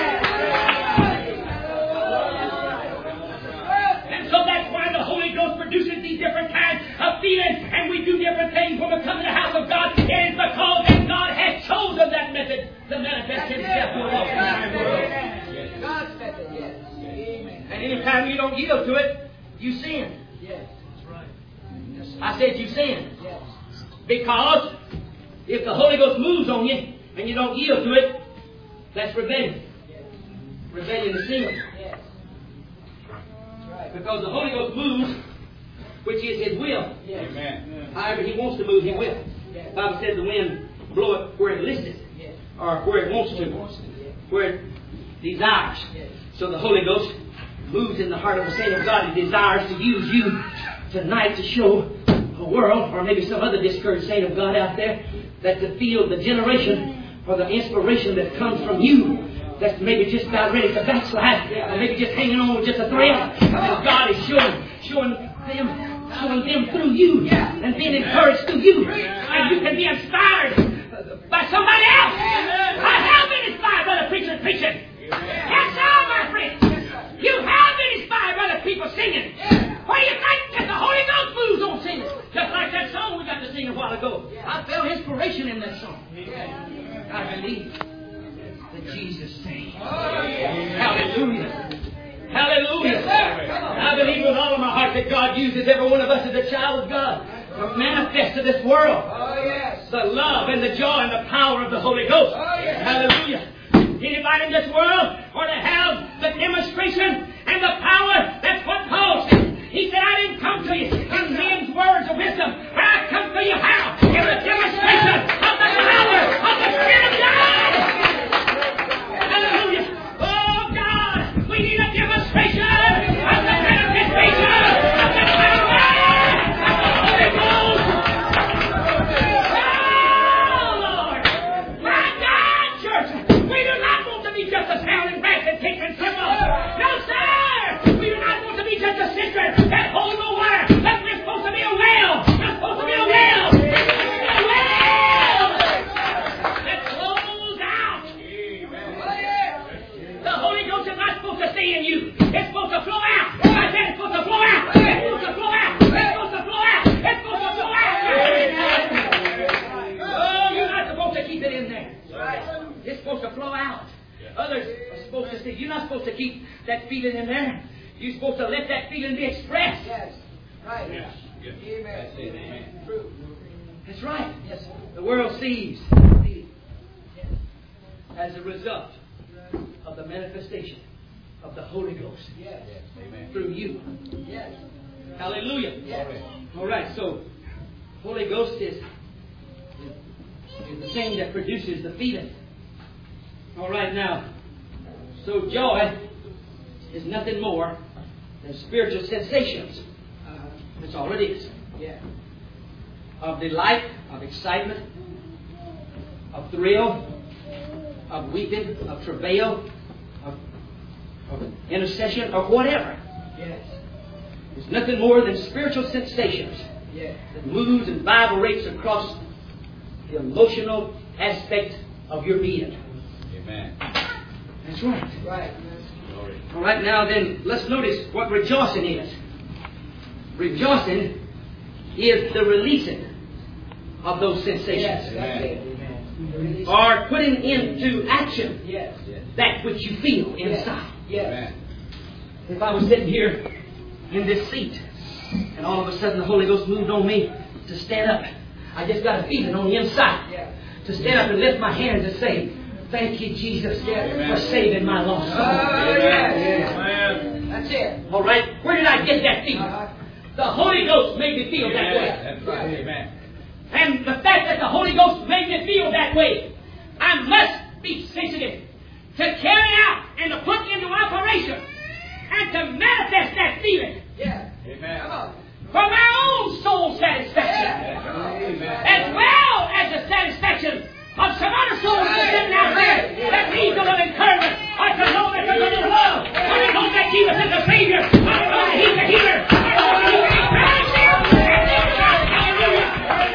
S1: And so that's why the Holy Ghost produces these different kinds of feelings, and we do different things when we come to the house of God. It is because that God has chosen that method to manifest Himself to a lost hell world.
S2: God's method, yes. Amen.
S1: And anytime you don't yield to it, you sin.
S2: Yes.
S1: I said you sin. Because if the Holy Ghost moves on you and you don't yield to it, that's rebellion. Rebellion is sin. Because the Holy Ghost moves, which is His will.
S3: Amen.
S1: However He wants to move, He will. The Bible says the wind bloweth where it listeth, or where it wants to, where it desires. So the Holy Ghost moves in the heart of the saint of God. He desires to use you tonight to show a world, or maybe some other discouraged saint of God out there, that to feel the generation or the inspiration that comes from you, that's maybe just about ready to backslide, or maybe just hanging on with just a thread, and God is showing, showing them, showing them through you, and being encouraged through you, and you can be inspired by somebody else. I have been inspired by the preacher preaching. That's all, my friends. You have been inspired by the people singing. What do you think that the Holy Ghost moves on singing? Just like that song we got to sing a while ago. I felt inspiration in that song. I believe that Jesus sang. Hallelujah. Hallelujah. I believe with all of my heart that God uses every one of us as a child of God to manifest to this world the love and the joy and the power of the Holy Ghost. Hallelujah. Anybody in this world ought to have the demonstration and the power. That's what Paul said. He said, I didn't come to you in men's words of wisdom. I come to you how? In the demonstration of the power of the Spirit of God. Hallelujah. Oh God, we need a demonstration of the manifestation of the power of the Holy Ghost. Oh Lord. My God, church, we do not want to be just a sounding brass and kick and cymbal. No, sir. We do not want to be just a cistern that holds the water. But we're supposed to be a well. We're supposed to be a well. We're supposed to be a well that flows out. The Holy Ghost is not supposed to stay in you. It's supposed to flow out. I said it's supposed to flow out. It's supposed to flow out. It's supposed to flow out. It's supposed to flow out. Oh, you're not supposed to keep it in there. It's supposed to flow out. Others are supposed to see. You're not supposed to keep that feeling in there. You're supposed to let that feeling be expressed.
S2: Yes. Right.
S3: Yes. Yes.
S2: Amen.
S3: That's it. Amen.
S2: True.
S1: That's right. Yes. The world sees as a result of the manifestation of the Holy Ghost
S2: Yes.
S3: Amen.
S1: through you.
S2: Yes.
S1: Hallelujah.
S2: Yes.
S1: All right. So, Holy Ghost is, is the thing that produces the feeling. All right. Now, so joy is nothing more than spiritual sensations.
S2: Uh-huh.
S1: That's all it is.
S2: Yeah.
S1: Of delight, of excitement, of thrill, of weeping, of travail, of, of intercession, or whatever.
S2: Yes.
S1: It's nothing more than spiritual sensations
S2: Yes.
S1: that moves and vibrates across the emotional aspect of your being.
S3: Amen.
S1: That's right.
S2: Right.
S3: Glory.
S1: All right, now then, let's notice what rejoicing is. Rejoicing is the releasing of those sensations.
S2: Yes. That's it. Amen.
S1: Or putting into action
S2: Yes.
S3: Yes.
S1: that which you feel inside.
S2: Yes.
S3: Amen.
S1: If I was sitting here in this seat and all of a sudden the Holy Ghost moved on me to stand up, I just got a feeling on the inside
S2: Yeah.
S1: to stand up and lift my hands and say, thank you, Jesus,
S3: Amen.
S1: for saving my lost soul.
S2: Oh, yes.
S3: Amen.
S2: That's it.
S1: All right, where did I get that feeling?
S2: Uh-huh.
S1: The Holy Ghost made me feel that way.
S3: That's right. Amen.
S1: And the fact that the Holy Ghost made me feel that way, I must be sensitive to carry out and to put into operation and to manifest that feeling
S2: Yeah.
S3: Amen.
S2: Come on.
S1: for my own soul satisfaction,
S3: Amen.
S1: as well as the satisfaction of some other souls that are sitting out there that need a little encouragement, or to know that there's a little love, or to know that Jesus is the Savior, or to know that He's the healer, or to know that He's the encourager. Hallelujah.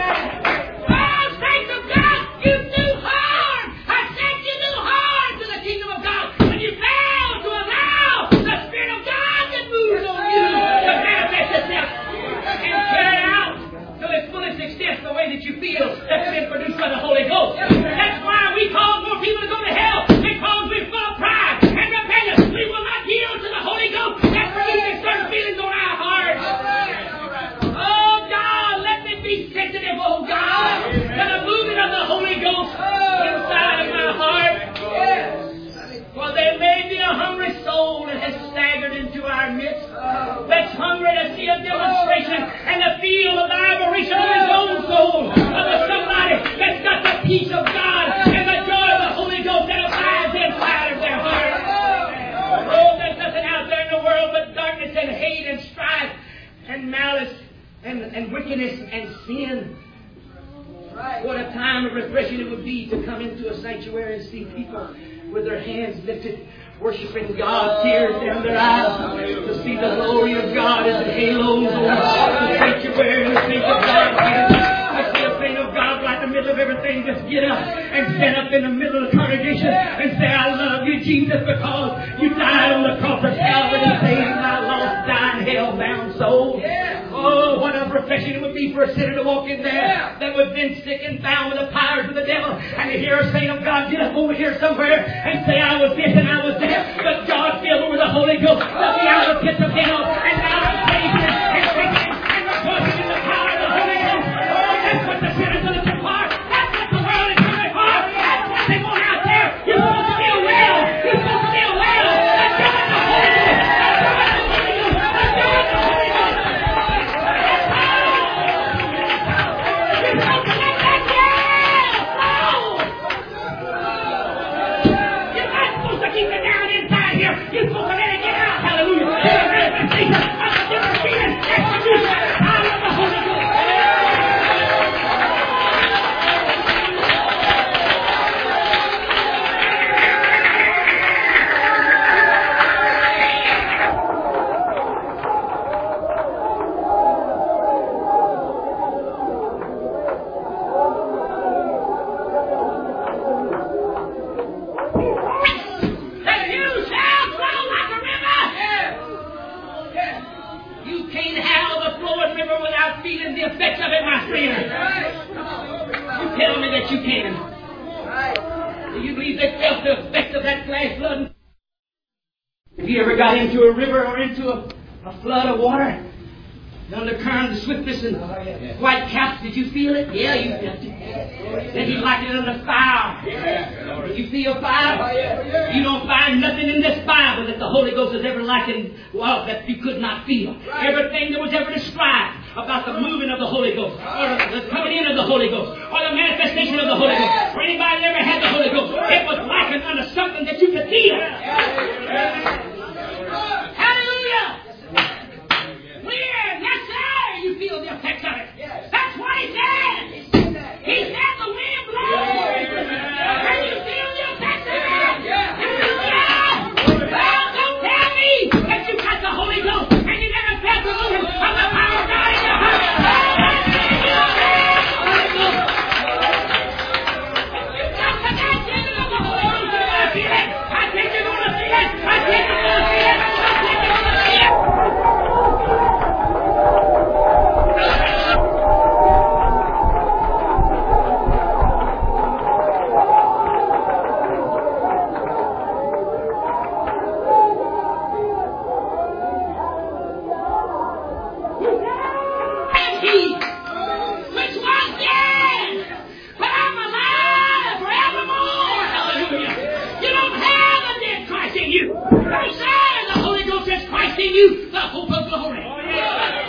S1: Oh, saints of God, you do harm. I said you do harm to the kingdom of God when you fail to allow the Spirit of God that moves on you to manifest itself and carry out to its fullest extent the way that you feel that's been produced by the Holy Ghost. That's why we cause more people to go to hell, because we're full of pride and rebellion. We will not yield to the Holy Ghost. That produces certain feelings on our hearts. Oh God, hungry to see a demonstration and to feel the vibration of his own soul. Of somebody that's got the peace of God and the joy of the Holy Ghost that abides inside of their heart. Oh, there's nothing out there in the world but darkness and hate and strife and malice and, and wickedness and sin. What a time of refreshing it would be to come into a sanctuary and see people with their hands lifted, worshiping God, tears down their eyes, to see the glory of God as it halos over the sanctuary and the saints of God. I see a saint of God right in the middle of everything just get up and stand up in the middle of the congregation and say, I love you, Jesus, because you died on the cross of Calvary to save my lost, dying, hell-bound soul. Oh, what a refreshing it would be for a sinner to walk in there that was then sick and bound with the powers of the devil, and to hear a saint of God get up over here somewhere and say, I was this and I was that, but God filled me with the Holy Ghost, let me out of the pits of hell, and now I'm praising and singing and rejoicing in the power of the Holy Ghost. Oh, that's what the sinners are looking for. That's what the world is looking for. That's what they want out there. You're supposed to feel well. You're supposed to feel well. Let's go with the Holy Ghost. Let's go with the Holy Ghost. Let's go with the Holy Ghost. You're supposed to let that go. You're not supposed to keep it down inside here. You're supposed to let it get out. Hallelujah. It's a manifestation of the different feelings that produce the power of the Holy Ghost. Got into a river or into a, a flood of water, the undercurrent, the swiftness, and white caps. Did you feel it? Yeah, you felt it. Then he likened it under fire. Did you feel fire? You don't find nothing in this Bible that the Holy Ghost has ever likened, well, that you could not feel. Everything that was ever described about the moving of the Holy Ghost, or the coming in of the Holy Ghost, or the manifestation of the Holy Ghost, or anybody that ever had the Holy Ghost, it was likened under something that you could feel. Hallelujah! Where? Yes, sir! You feel the effects of it. That's what he said. He said the wind blows. And you feel the effects of it. Hallelujah! Well, don't tell me that you got the Holy Ghost and you never felt the movement of the power of God in your heart. You got the baptism of the Holy Ghost. You're going to feel it. I think you're going to feel it. I think you're going to feel it. You, the hope of glory. Oh, yeah.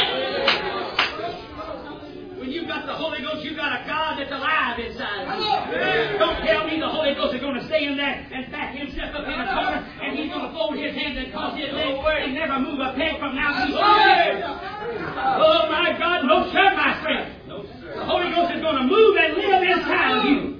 S1: When you got the Holy Ghost, you got a God that's alive inside of you. Yeah. Don't tell me the Holy Ghost is going to stay in there and back himself up in a corner and he's going to fold his hands and cross his legs and never move a peg from now to Oh my God, no sir, my friend. No, sir. The Holy Ghost is going to move and live inside of you.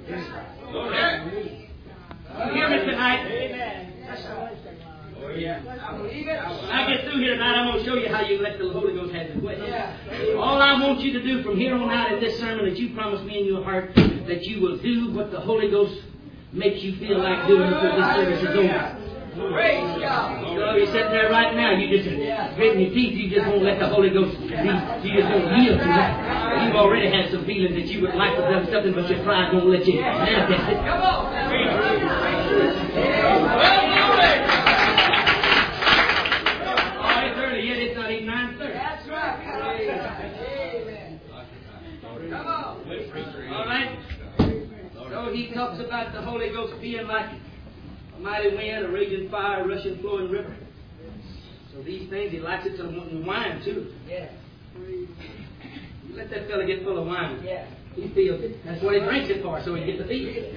S1: You hear me tonight? Amen. Yeah. When I get through here tonight, I'm going to show you how you let the Holy Ghost have his way. Yeah. All I want you to do from here on out in this sermon that you promised me in your heart, that you will do what the Holy Ghost makes you feel like doing before this service is over. Praise God. So you're sitting there right now, you just gritting your teeth, you just won't let the Holy Ghost be, you just won't yield to it. You've already had some feelings that you would like to do something, but your pride won't let you manifest it. Come on. Yet it's not even nine thirty. That's right. Amen. Come on. All right. So he talks about the Holy Ghost being like a mighty wind, a raging fire, a rushing, flowing river. So these things, he likes it to wine too.
S2: Yeah.
S1: You let that fella get full of wine.
S2: Yeah.
S1: He feels it. That's what he drinks it for, so he gets to feel it.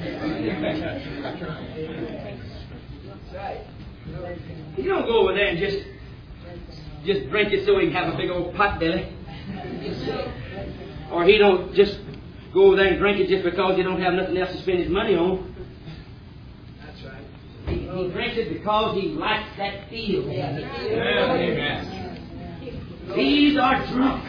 S2: That's right.
S1: You don't go over there and just just drink it so he can have a big old pot belly. Or he don't just go over there and drink it just because he don't have nothing else to spend his money on.
S2: That's right.
S1: He, he drinks it because he likes that feel.
S3: Amen.
S1: These are drunk.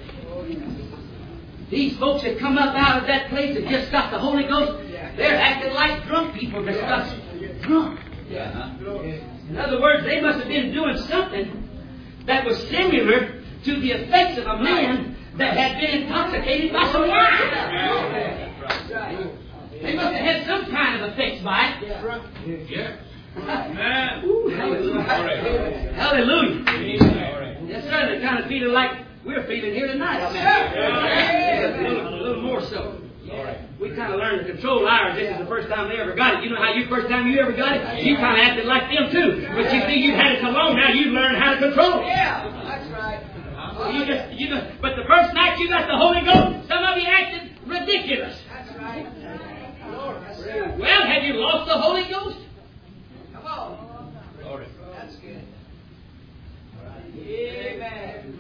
S1: These folks that come up out of that place that just got the Holy Ghost, they're acting like drunk people that got drunk. In other words, they must have been doing something that was similar to the effects of a man that had been intoxicated by some wine. They must have had some kind of effects by it.
S3: Yeah. Amen.
S1: Ooh, hallelujah. Hallelujah. Yes, sir. They're kind of feeling like we're feeling here tonight. A little, a little more so. We kind of learned to control ours. This is the first time they ever got it. You know how you first time you ever got it? You kind of acted like them too. But you see, you had it so long now, you learned how to control it.
S2: Yeah, that's right.
S1: You just, you just, but the first night you got the Holy Ghost, some of you acted ridiculous.
S2: That's right. Lord, that's right.
S1: Well, have you lost the Holy Ghost?
S2: Come on. That's good. Amen.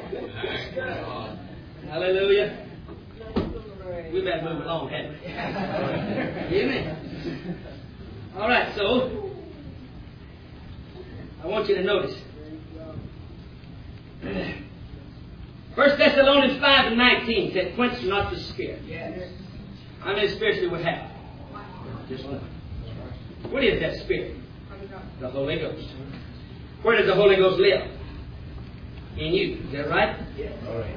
S1: Hallelujah. We better move along, hadn't we? Amen. All right, so I want you to notice. First Thessalonians five and nineteen said, quench not the spirit.
S2: Yes.
S1: How many spirits do we have? Just one. What is that spirit? The Holy Ghost. Where does the Holy Ghost live? In you. Is that right?
S2: Yes.
S3: All right.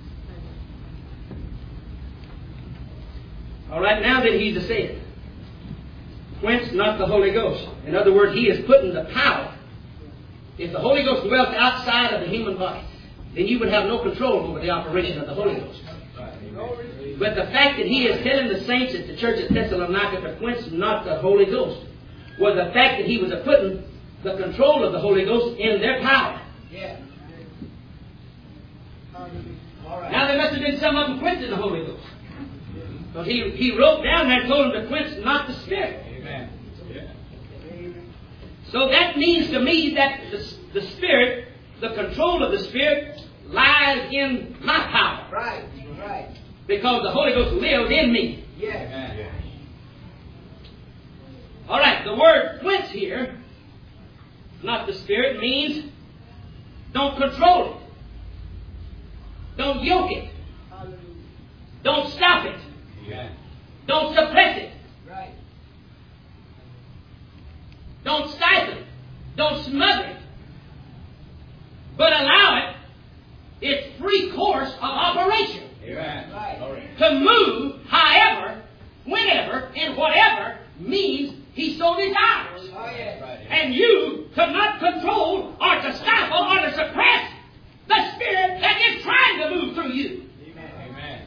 S1: All right, now that he's ascended, quench not the Holy Ghost. In other words, he is putting the power. If the Holy Ghost dwelt outside of the human body, then you would have no control over the operation of the Holy Ghost. But the fact that he is telling the saints at the church at Thessalonica to quench not the Holy Ghost was the fact that he was putting the control of the Holy Ghost in their power.
S2: Yeah. All right.
S1: Now there must have been some of them quenching the Holy Ghost. Because he, he wrote down there and told them to quench not the Spirit.
S3: Amen. Yeah.
S1: So that means to me that the, the Spirit, the control of the Spirit, lies in my power.
S2: Right. Right.
S1: Because the Holy Ghost lives in me.
S2: Yes.
S3: Amen.
S1: All right, the word quench here, not the Spirit, means don't control it. Don't yoke it. Don't stop it.
S3: Yeah.
S1: Don't suppress it.
S2: Right.
S1: Don't stifle it. Don't smother it. But allow it its free course of operation.
S3: Amen.
S2: Right.
S3: All right.
S1: To move however, whenever, and whatever means he so desires.
S2: Oh, yes.
S3: Right.
S1: And you to not control or to stifle or to suppress the Spirit that is trying to move through you.
S3: Amen.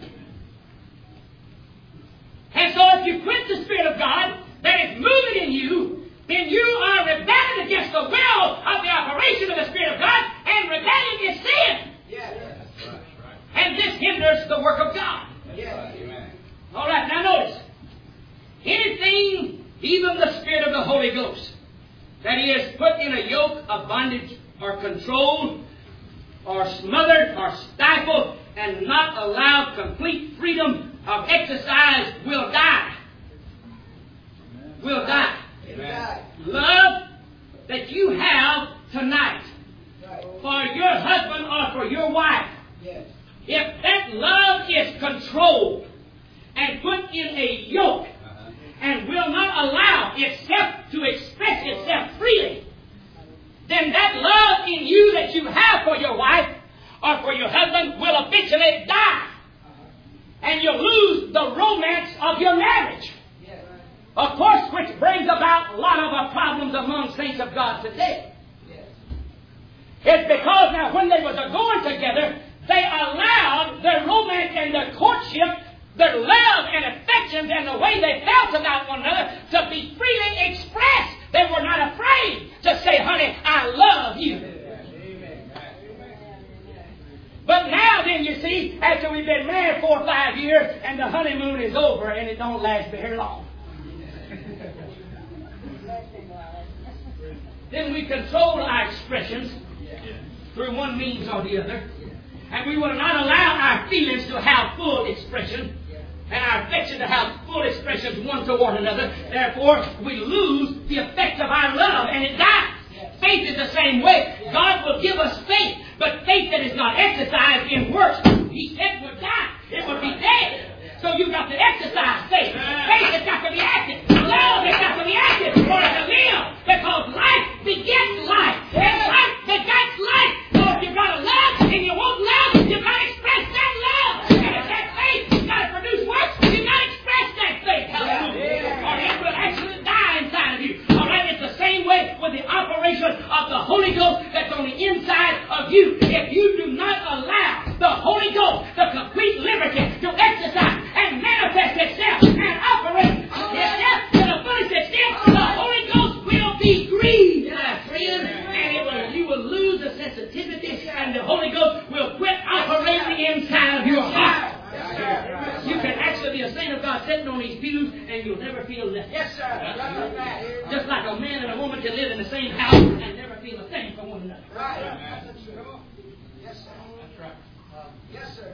S1: And so if you quit the Spirit of God that is moving in you, then you are rebelling against the will of the operation of the Spirit of God, and rebellion is sin.
S2: Yes.
S3: That's right. Right.
S1: And this hinders the work of God.
S2: Yes.
S3: Amen.
S1: All right, now notice. Anything, even the Spirit of the Holy Ghost, that He has put in a yoke of bondage or control or smothered or stifled and not allowed complete freedom of exercise will die. Will die.
S2: Amen.
S1: Love that you have tonight
S2: Right.
S1: for your husband or for your wife,
S2: Yes.
S1: if that love is controlled and put in a yoke
S3: Uh-huh.
S1: and will not allow itself to express itself freely, then that love in you that you have for your wife or for your husband will eventually die. And you'll lose the romance of your marriage.
S2: Yes.
S1: Of course, which brings about a lot of our problems among saints of God today.
S2: Yes.
S1: It's because now when they was going together, they allowed their romance and their courtship, their love and affections and the way they felt about one another to be freely expressed. They were not afraid to say, honey, I love you. But now then, you see, after we've been married four or five years, and the honeymoon is over, and it don't last very long. Then we control our expressions through one means or the other. And we will not allow our feelings to have full expression, and our affection to have full expressions one toward another. Therefore, we lose the effect of our love, and it dies. Faith is the same way. God will give us faith, but faith that is not exercised in works, He said would die. It would be dead. So you've got to exercise faith. Faith has got to be active. Love has got to be active for it to live. Because life begets life. And life begets life. So if you've got to love and you won't love, you've got to express that love. And if that faith has got to produce works, you've got to express that faith. Hallelujah. Or it will actually die inside of you. All right, it's the same way with the operation of the Holy Ghost that's on the inside of you. If you do not allow the Holy Ghost the complete liberty to exercise and manifest itself and operate itself to the fullest extent, the Holy Ghost will be grieved, my friend, and it will, you will lose the sensitivity, and the Holy Ghost will quit operating inside of your heart. You can actually be a saint of God sitting on these pews, and you'll never feel left. Yes, sir. Just like a man and a woman can live in the same house and never feel the same for one another.
S2: Right. Yes, sir.
S3: That's right.
S2: Yes, sir.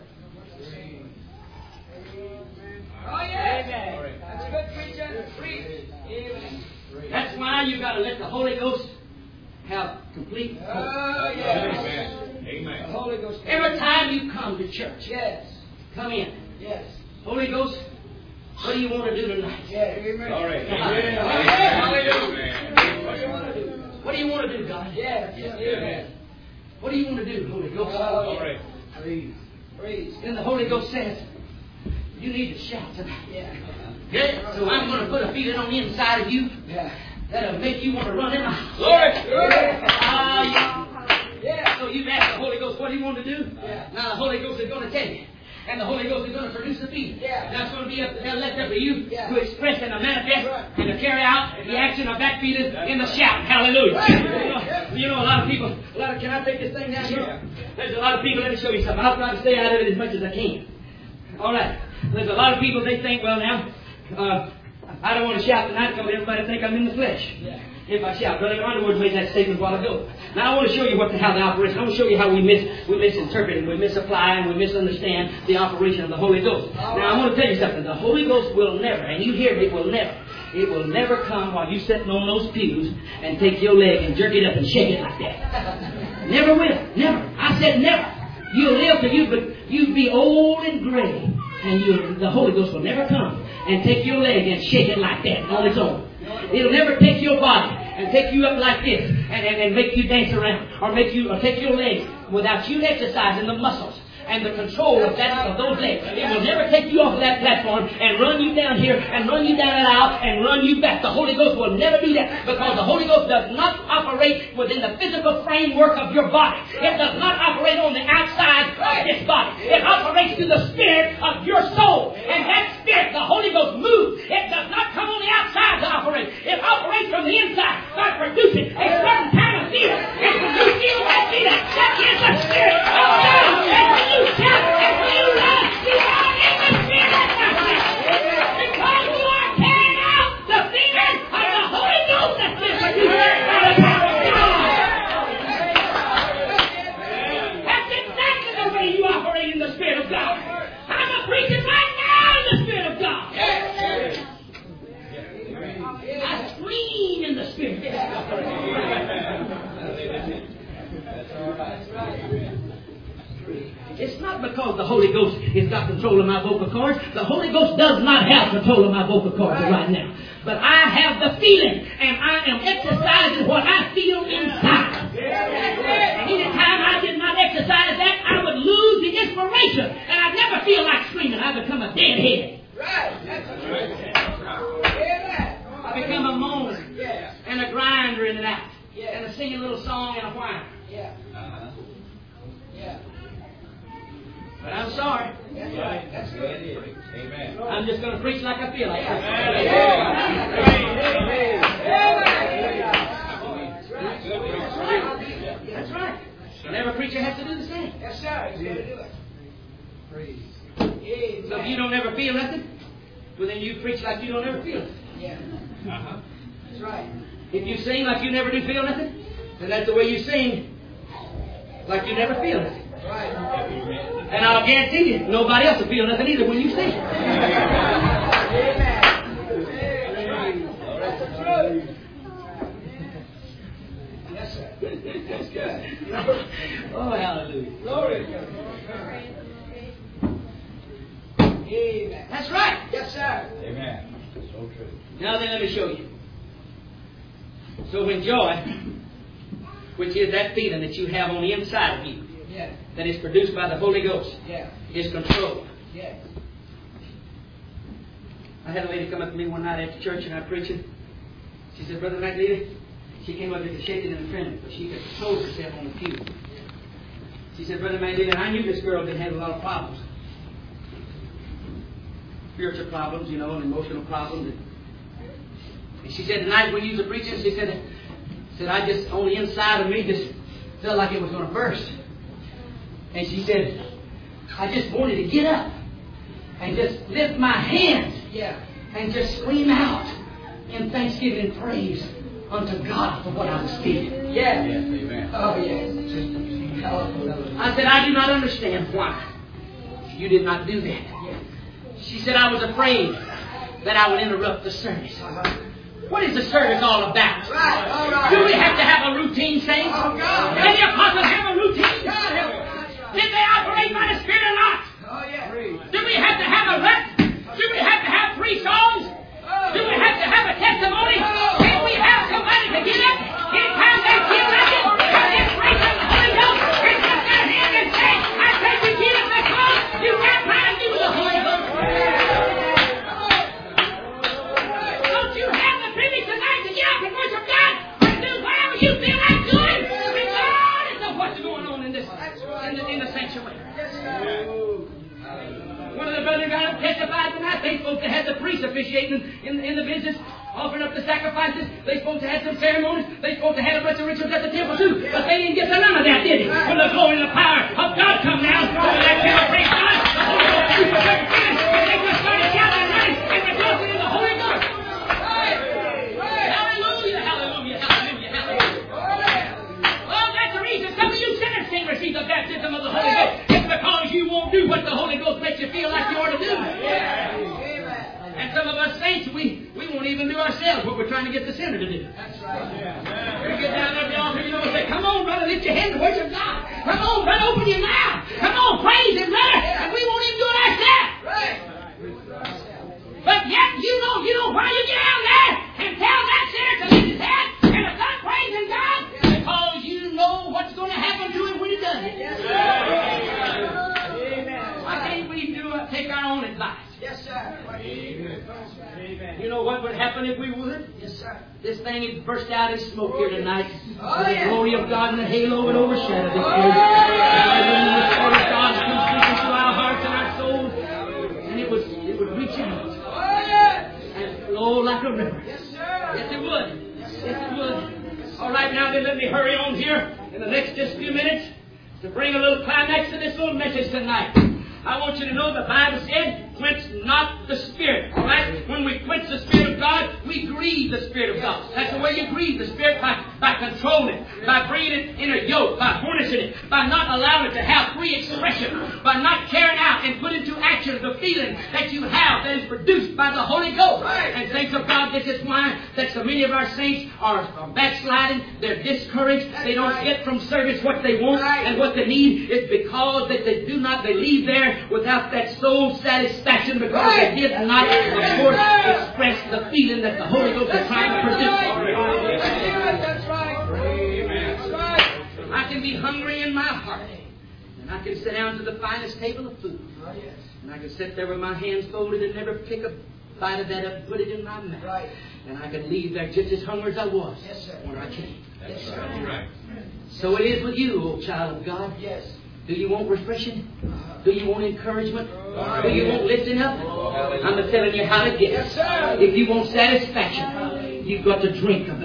S2: Oh, yeah.
S3: Amen.
S2: That's a good preacher. Preach. Amen.
S1: That's why you've got to let the Holy Ghost have complete control.
S2: Oh, yes.
S3: Amen.
S2: The
S3: Amen.
S2: Holy Ghost.
S1: Every time you come to church,
S2: Yes.
S1: come in.
S2: Yes.
S1: Holy Ghost, what do you want to do tonight?
S2: Yes. Amen.
S3: All right.
S1: Amen.
S3: Amen.
S2: What do you want to do?
S1: What do you want to do, God?
S2: Yes. Amen.
S1: What do you want to do, Holy Ghost?
S3: All right.
S2: Praise. Praise.
S1: Then the Holy Ghost says, you need to shout tonight.
S2: Yeah.
S1: Yeah. So I'm going to put a feeling on the inside of you
S2: Yeah.
S1: that'll make you want to run in the house.
S3: Glory.
S1: Ah, yeah.
S2: Yeah.
S1: So you've asked the Holy Ghost what He wanted to do.
S2: Yeah.
S1: Now the Holy Ghost is going to tell you. And the Holy Ghost is going to produce the feeling.
S2: Yeah.
S1: Now it's going to be up, left up to you
S2: Yeah.
S1: to express and to manifest
S2: Right.
S1: and to carry out the action of that feeling in the shout. Hallelujah.
S2: Right.
S1: You, know, you know, a lot of people, a lot of, can I take this thing down here?
S2: Yeah.
S1: There's a lot of people, let me show you something. I'll try to stay out of it as much as I can. All right. There's a lot of people, they think, well now, uh, I don't want to shout tonight because everybody think I'm in the flesh.
S2: Yeah.
S1: If I shout. Brother Underwood made that statement a while ago. Now I want to show you what the, how the operation. I want to show you how we mis we misinterpret and we misapply and we misunderstand the operation of the Holy Ghost. Now I want to tell you something. The Holy Ghost will never, and you hear me, it will never. It will never come while you sitting on those pews and take your leg and jerk it up and shake it like that. Never will. Never. I said never. You'll live till you, but you'd be old and gray, and you, the Holy Ghost will never come and take your leg and shake it like that on its own. It'll never take your body and take you up like this and, and, and make you dance around or make you or take your legs without you exercising the muscles and the control of that of those legs. It will never take you off of that platform and run you down here and run you down that aisle and run you back. The Holy Ghost will never do that because the Holy Ghost does not operate within the physical framework of your body. It does not operate on the outside of this body. It operates through the spirit of your soul. And that spirit, the Holy Ghost, moves. It does not come on the outside to operate. It operates from the inside by producing a certain kind of feeling. And when you feel that feeling, that is the spirit of God. And when you shout and when you love, you are in the spirit of God. Because you are carrying out the feeling of the Holy Ghost that's been produced by the power of God. That's exactly the way you operate in the spirit of God. I'm a preacher right now in the spirit of God. I scream in the spirit. It's not because the Holy Ghost has got control of my vocal cords. The Holy Ghost does not have control of my vocal cords right now. But I have the feeling, and I am exercising what I feel inside. And anytime I did not exercise that, I would lose the inspiration, and I'd never feel like screaming. I become a deadhead.
S2: Right. That's right. Amen.
S1: I become a moaner
S2: Yeah.
S1: and a grinder in and out,
S2: Yeah.
S1: and a sing a little song and a whine.
S2: Yeah. Yeah.
S1: But I'm sorry.
S2: That's right. That's good.
S3: Amen.
S1: I'm just going to preach like I feel like it. That's right. And every preacher has to do the same.
S2: Yes, sir. He's going to do it.
S3: Praise.
S1: So if you don't ever feel nothing, well then you preach like you don't ever feel it.
S2: Yeah.
S3: Uh-huh.
S2: That's right.
S1: If you sing like you never do feel nothing, then that's the way you sing like you never feel nothing.
S2: Right.
S1: And I'll guarantee you, nobody else will feel nothing either when you sing.
S2: Amen. Yes, sir. That's good.
S1: Oh, hallelujah.
S2: Glory. Amen.
S1: That's right.
S2: Yes, sir.
S3: Amen. So true.
S1: Now then, let me show you. So when joy, which is that feeling that you have on the inside of you,
S2: Yeah.
S1: that is produced by the Holy Ghost,
S2: Yeah.
S1: is controlled.
S2: Yeah.
S1: I had a lady come up to me one night after church and I preaching. She said, Brother McLeod, she came up with a shaking and a trembling, but she could control herself on the pew. She said, Brother McLeod, I knew this girl didn't have a lot of problems. Spiritual problems, you know, and emotional problems. And she said, tonight when you were preaching, she said, said, I just, on the inside of me, just felt like it was going to burst. And she said, I just wanted to get up and just lift my hands
S2: Yeah.
S1: and just scream out in thanksgiving and praise unto God for what I was feeling.
S2: Yeah.
S3: Yes, amen.
S2: Oh, yes.
S1: I said, I do not understand why you did not do that.
S2: Yeah.
S1: She said, I was afraid that I would interrupt the service.
S2: Uh-huh.
S1: What is the service all about?
S2: Right. All right.
S1: Do we have to have a routine, saints?
S2: Oh, God.
S1: Did the apostles have a routine?
S2: God help me.
S1: Did they operate by the Spirit or not?
S2: Oh, yeah.
S1: Do we have to have a rep? Do we have to have three songs? Do we have to have a testimony? Can we have somebody to get up anytime they feel like it? And then praise the Holy Ghost and put their hand and say, I take you get up because you baptized me with the Holy Ghost. Don't you have the privilege tonight to get up and worship God and do whatever you feel like doing? Regardless of what's going on in this in the, in the sanctuary.
S2: Yes, sir.
S1: One of the brothers got up testified tonight. They supposed to have the priests officiating in, in the business, offering up the sacrifices. They supposed to have some ceremonies. They supposed to have a bunch of rituals at the temple too. But they didn't get to none of that, did they? When the glory and the power of God come down over that temple, praise God. The Holy Ghost came to work in it, and they just started shouting and running and rejoicing in the Holy Ghost. Hallelujah, hallelujah, hallelujah, hallelujah. Oh, that's the reason some of you sinners can't receive the baptism of the Holy Ghost. It's because you won't do what the Holy Ghost makes you feel like you ought to do. And some of us saints, we, we won't even do ourselves what we're trying to get the sinner to do.
S2: That's right.
S1: You get down there at the altar, you know, and say, come on, brother, lift your hand and worship God. Come on, brother, open your mouth. Come on, praise Him, brother. And we won't even do it ourselves.
S2: Right.
S1: But yet, you know, you know why you get out there and tell that sinner to lift his hand and to start praising God? Because you know what's going to happen to him when he does it.
S2: Yes, sir.
S1: Why can't we do it, take our own advice?
S2: Yes, sir.
S3: Amen.
S1: You know what would happen if we would?
S2: Yes, sir.
S1: This thing would burst out in smoke here tonight.
S2: Oh,
S1: the
S2: yeah.
S1: glory of God and the halo would overshadow this
S2: Oh,
S1: place.
S2: yeah.
S1: Hallelujah. The Spirit of God comes speaking to our hearts and our souls. And it would, it would reach out
S2: Oh, yeah.
S1: and flow like a river.
S2: Yes, sir.
S1: Yes, it would. Yes, it would. All right, now then, let me hurry on here in the next just few minutes to bring a little climax to this little message tonight. I want you to know the Bible said, quench not the Spirit. All right? When we quench the Spirit of God, we grieve the Spirit of God. That's the way you grieve the Spirit, by, by controlling it, by bringing it in a yoke, by harnessing it, by not allowing it to have free expression, by not carrying out and put into action the feeling that you have that is produced by the Holy Ghost. And saints of God, this is why that so many of our saints are, are backsliding. They're discouraged. They don't get from service what they want and what they need. It's because that they do not, they leave there without that soul satisfaction because right. they did not, of course, express the feeling that the Holy Ghost is trying to produce.
S2: That's right. That's right.
S1: I can be hungry in my heart, and I can sit down to the finest table of food,
S2: Oh, yes.
S1: and I can sit there with my hands folded and never pick a bite of that up and put it in my mouth.
S2: Right.
S1: And I can leave there just as hungry as I was
S2: Yes, sir.
S1: when I came.
S3: That's
S2: Yes,
S3: right.
S2: sir.
S3: Right.
S1: So it is with you, O child of God.
S2: Yes.
S1: Do you want refreshing? Do you want encouragement?
S2: Oh,
S1: Do you want lifting up? I'm telling you how to get it.
S2: Yes, sir.
S1: If you want satisfaction, you've got to drink of the fountain.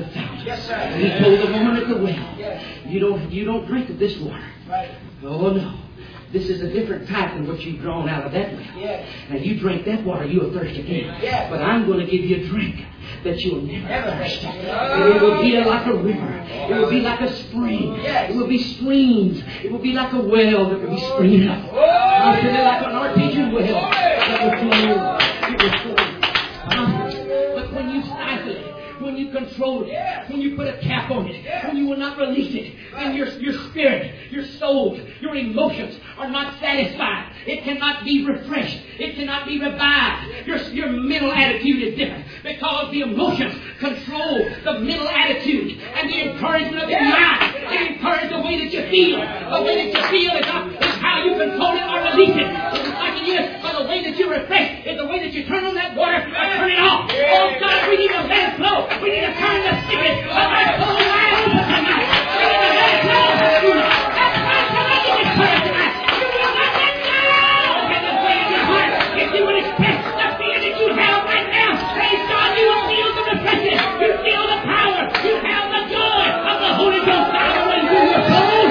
S2: Yes, sir.
S4: And he told the woman at the well,
S2: Yes.
S4: you don't, you don't drink of this water.
S2: Right.
S4: Oh, no. This is a different type than what you've drawn out of that well.
S2: Yes.
S4: And you drink that water, you'll thirst again.
S2: Yes.
S4: But I'm going to give you a drink that you'll never
S2: Never
S4: thirst.
S2: thirst.
S4: And it will be like a river. It will be like a spring.
S2: Yes.
S4: It will be streams. It will be like a well that will be springing up. I said it like an artesian well that will flow. It will flow. But when you stifle it, when you control it, when you put a cap on it, when you will not release it, then your, your spirit, your soul, your emotions are not satisfied. It cannot be refreshed. It cannot be revived. Your, your mental attitude is different because the emotions control the mental attitude and the encouragement of your mind. It encourages the way that you feel. The way that you feel is, not, is how you control it or release it. It's like it is, but the way that you refresh is the way that you turn on that water or turn it off. Oh God, we need to let it flow. We need to turn the spirit of our soul wide open tonight. We need to let it flow. That's why tonight you encourage tonight. You will not let go. And the way in your heart, if you would express the fear that you have right now, praise God, you will feel the refreshing. You feel the power. You have the joy of the Holy Ghost flowing through your soul.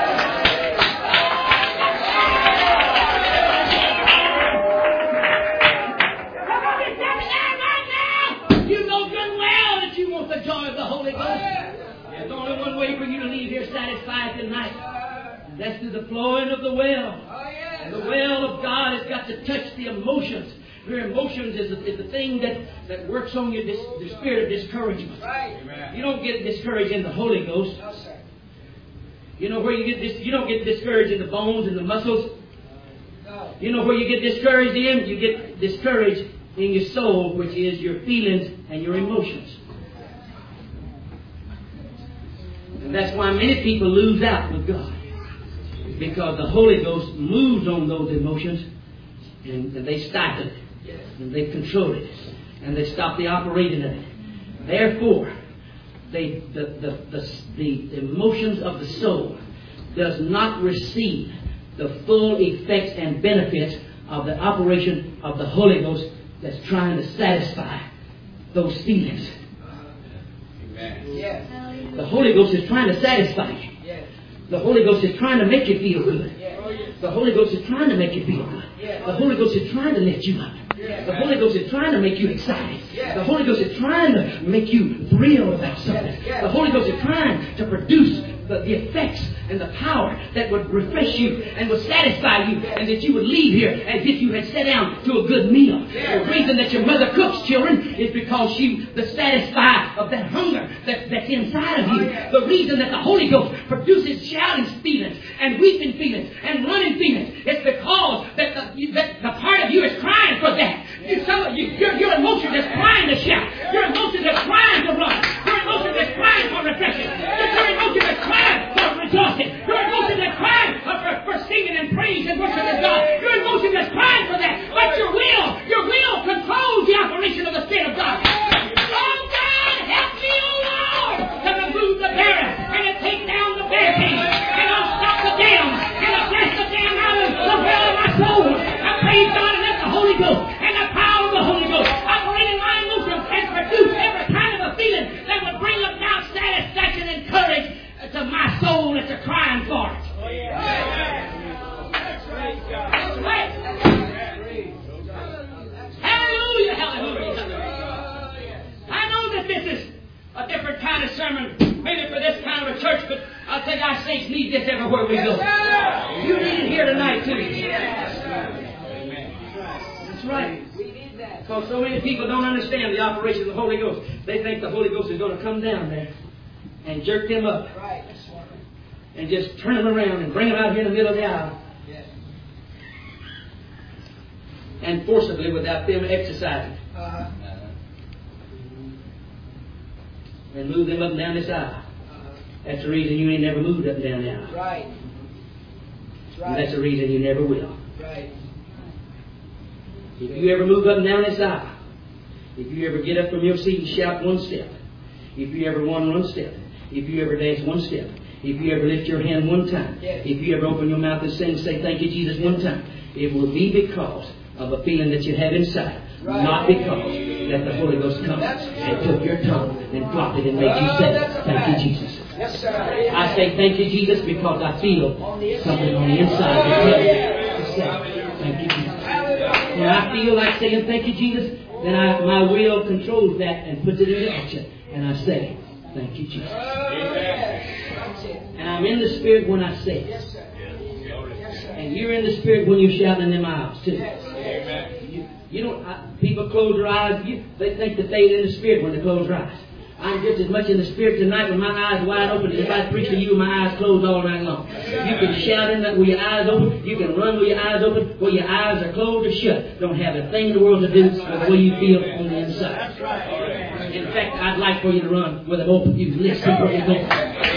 S4: The joy of the Holy Ghost. There's only one way for you to leave here satisfied tonight. And that's through the flowing of the well. And the well of God has got to touch the emotions. Your emotions is, is the thing that, that works on you, this, the spirit of discouragement. You don't get discouraged in the Holy Ghost. You know where you get this? You don't get discouraged in the bones and the muscles. You know where you get discouraged in? You get discouraged in your soul, which is your feelings and your emotions. And that's why many people lose out with God. Because the Holy Ghost moves on those emotions and, and they stifle it. And they control it. And they stop the operating of it. Therefore, they, the, the, the, the emotions of the soul does not receive the full effects and benefits of the operation of the Holy Ghost that's trying to satisfy those feelings.
S2: Amen. Yes.
S4: The Holy Ghost is trying to satisfy you.
S2: Yes.
S4: The Holy Ghost is trying to make you feel good.
S2: Yes.
S4: The Holy Ghost is trying to make you feel good.
S2: Yes.
S4: The Holy Ghost is trying to lift you up.
S2: Yes.
S4: The Holy Ghost is trying to make you excited.
S2: Yes.
S4: The Holy Ghost is trying to make you thrill about something.
S2: Yes. Yes.
S4: The Holy Ghost is trying to produce the, the effects and the power that would refresh you and would satisfy you, and that you would leave here as if you had sat down to a good meal.
S2: Yes.
S4: The reason that your mother cooks, children, is because she the satisfy of that hunger that, that's inside of you.
S2: Oh, yes.
S4: The reason that the Holy Ghost produces shouting feelings and weeping feelings and running feelings is because that the, that the part of you is crying for that. You, some of you, your, your emotion is crying to shout. Your emotion is crying to run. Your emotion is crying for refreshing. Your, your emotion is crying for rejoicing. Your emotion is crying for, for singing and praise and worshiping God. Your emotion is crying for that. But your will, your will controls the operation of the Spirit of God. Oh God, help me, oh Lord, to remove the barrier and to take down the barricade. And I'll stop the dam and I'll bless the dam out of the well of my soul. I praise God and let the Holy Ghost and the power of the Holy Ghost operate in my emotions and produce every kind of a feeling that would bring about satisfaction and courage to my soul that's a crying for it.
S2: Oh, yeah. That's right, God.
S4: That's right. Hallelujah, hallelujah, hallelujah. I know that this is a different kind of sermon, maybe for this kind of a church, but I'll tell you, our saints need this everywhere we go. You need it here tonight, too. That's right. Because so many people don't understand the operation of the Holy Ghost. They think the Holy Ghost is going to come down there and jerk them up and just turn them around and bring them out here in the middle of the aisle. And forcibly without them exercising.
S2: Uh-huh.
S4: And move them up and down this aisle.
S2: Uh-huh.
S4: That's the reason you ain't never moved up and down the aisle.
S2: Right. Right.
S4: And that's the reason you never will.
S2: Right.
S4: If you ever move up and down this aisle, if you ever get up from your seat and shout one step, if you ever run one step, if you ever dance one step, if you ever lift your hand one time,
S2: yes.
S4: if you ever open your mouth and sing, say thank you Jesus one time, it will be because of a feeling that you have inside Not because that the Holy Ghost come and took your tongue and dropped it and made you say, thank you, Jesus. I say thank you, Jesus, because I feel something on the inside that tells me to say, thank you, Jesus. When I feel like saying thank you, Jesus, then I, my will controls that and puts it into action. And I say, thank you, Jesus. And I'm in the Spirit when I say it. And you're in the Spirit when you're shouting in them aisles, too. You, you don't, I, people close their eyes. You, they think that they're in the Spirit when they close their eyes. I'm just as much in the Spirit tonight with my eyes wide open as if I preach to you with my eyes closed all night long. You can shout in that with your eyes open. You can run with your eyes open. Where your eyes are closed or shut. Don't have a thing in the world to do with the way you feel on the inside. In fact, I'd like for you to run with them open. You listen where you're going.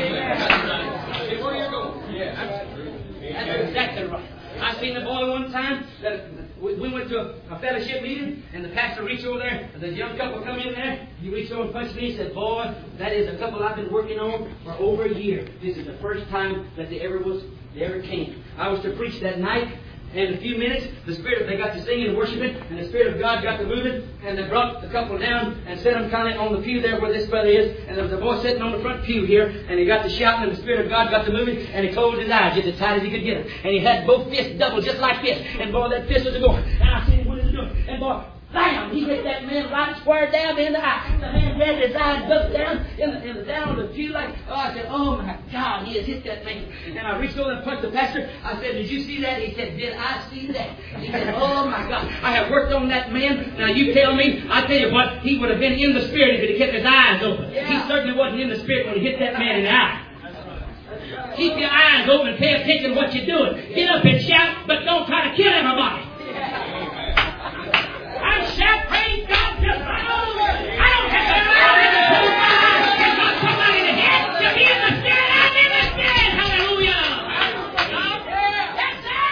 S4: That's exactly right. I seen a boy one time that we went to a, a fellowship meeting, and the pastor reached over there, and the young couple come in there. He reached over and punched me and said, boy, that is a couple I've been working on for over a year. This is the first time that they ever was, they ever came. I was to preach that night, and in a few minutes, the Spirit, they got to singing and worshiping, and the Spirit of God got to moving, and they brought the couple down and set them kind of on the pew there where this brother is, and there was a boy sitting on the front pew here, and he got to shouting, and the Spirit of God got to moving, and he closed his eyes just as tight as he could get them, and he had both fists doubled just like this, and boy, that fist was going, and I seen him what he was doing, and boy, bam! He hit that man right square down in the eye. The man had his eyes ducked down in the, in the down on the pew like, oh, I said, oh my God, he has hit that man. And I reached over and punched the pastor. I said, did you see that? He said, did I see that? He said, oh my God, I have worked on that man. Now you tell me, I tell you what, he would have been in the Spirit if he kept his eyes open. Yeah. He certainly wasn't in the Spirit when he hit that man in the eye. Keep your eyes open and pay attention to what you're doing. Get up and shout, but don't try to kill everybody. I shout, praise God, just like I don't have to allow him to pull my eyes and knock somebody in the head. To be in the Spirit, I'm in the Spirit. Hallelujah. Yes, sir.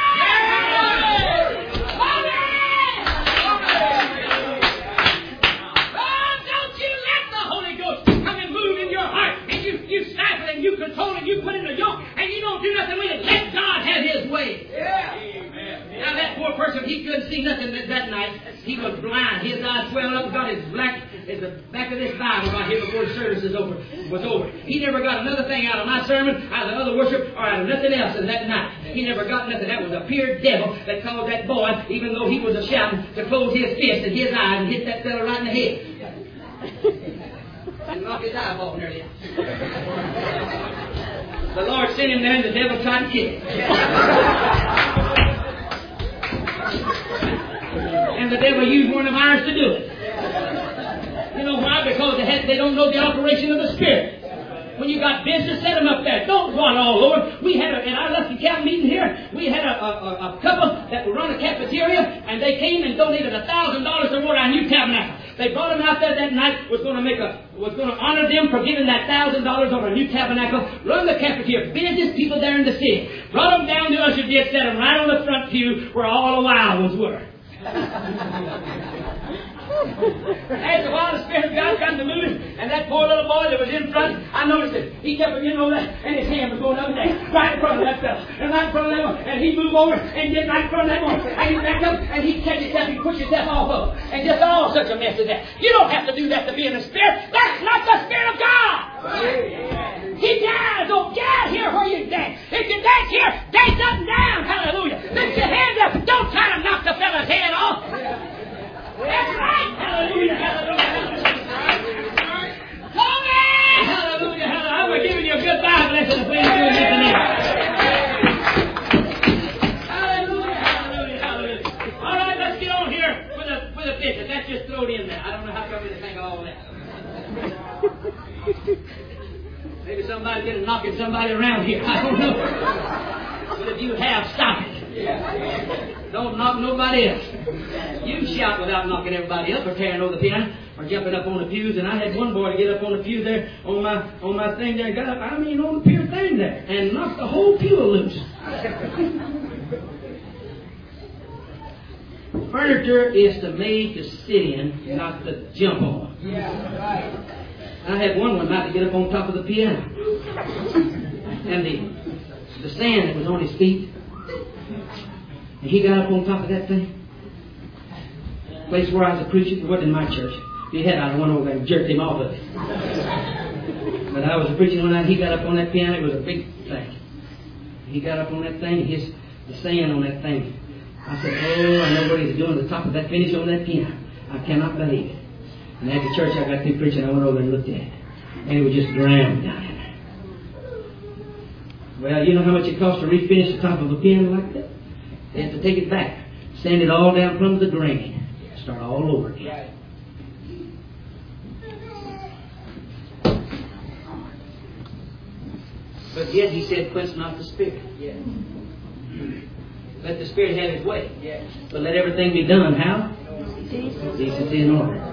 S4: Oh, don't you let the Holy Ghost come and move in your heart. And you, you stifle and you control and you put in a yoke and you don't do nothing with it. Let God have His way. Yeah. Now that poor person, he couldn't see nothing that, that night. He was blind. His eyes swelled up and got his black at the back of this Bible right here before the service is over, was over. He never got another thing out of my sermon, out of the other worship, or out of nothing else in that night. He never got nothing. That was a pure devil that caused that boy, even though he was a shouting, to close his fist in his eyes and hit that fellow right in the head. And knock his eyeball nearly out. The Lord sent him there and the devil tried to kill him. And the devil used one of ours to do it. You know why? Because they, had, they don't know the operation of the Spirit. When you got business, set them up there. Don't run all over. We had a, in our Lucky County meeting here, we had a, a, a couple that would run a cafeteria, and they came and donated a thousand dollars toward our new tabernacle. They brought them out there that night. Was going to make a was going to honor them for giving that thousand dollars on a new tabernacle. Run the cafeteria. Business people there in the city. Brought them down to Usher Did, set them right on the front pew where all the wild ones were. After a while, the Spirit of God got to moving, and that poor little boy that was in front, I noticed it. He kept getting over there, and his hand was going up and down, right in front of that fellow, and right in front of that one. And he moved over and get right in front of that one, and he backed up, and he catch himself, he pushed himself off of him, and just all such a mess as that. You don't have to do that to be in the Spirit. That's not the Spirit of God. He dies. Don't get here where you dance. If you dance here, dance up and down. Hallelujah. Lift your hands up. Don't try to knock the fellow's head off. That's right. Hallelujah. Hallelujah. Glory. Hallelujah. Hallelujah. I'm giving you a good Bible lesson if we ain't doing nothing else. Hallelujah. Hallelujah. Hallelujah. All right, let's get on here with a with a business. That's just thrown in there. I don't know how come you think of all that. Maybe somebody's getting knocking somebody around here. I don't know. But if you have, stop it. Don't knock nobody else. You can shout without knocking everybody else or tearing over the piano or jumping up on the pews. And I had one boy to get up on the pew there on my on my thing there and got up, I mean on the pew thing there and knocked the whole pew loose. Furniture is to made to sit in, not to jump on. Yeah, right. I had one one night to get up on top of the piano. And the the sand that was on his feet. And he got up on top of that thing. place where I was a preacher. It wasn't in my church. If he had, I'd have went over there and jerked him off of it. But I was a preacher one night. He got up on that piano. It was a big thing. He got up on that thing. He hit the sand on that thing. I said, oh, I know what he's doing at the top of that finish on that piano. I cannot believe it. And at the church I got through preaching, I went over and looked at it. And it was just drowned down in there. Well, you know how much it costs to refinish the top of a piano like that? They have to take it back, sand it all down from the grain, start all over again. But yet he said, quench not the Spirit. Yes. Let the Spirit have His way. Yes. But let everything be done. How? Decency and order.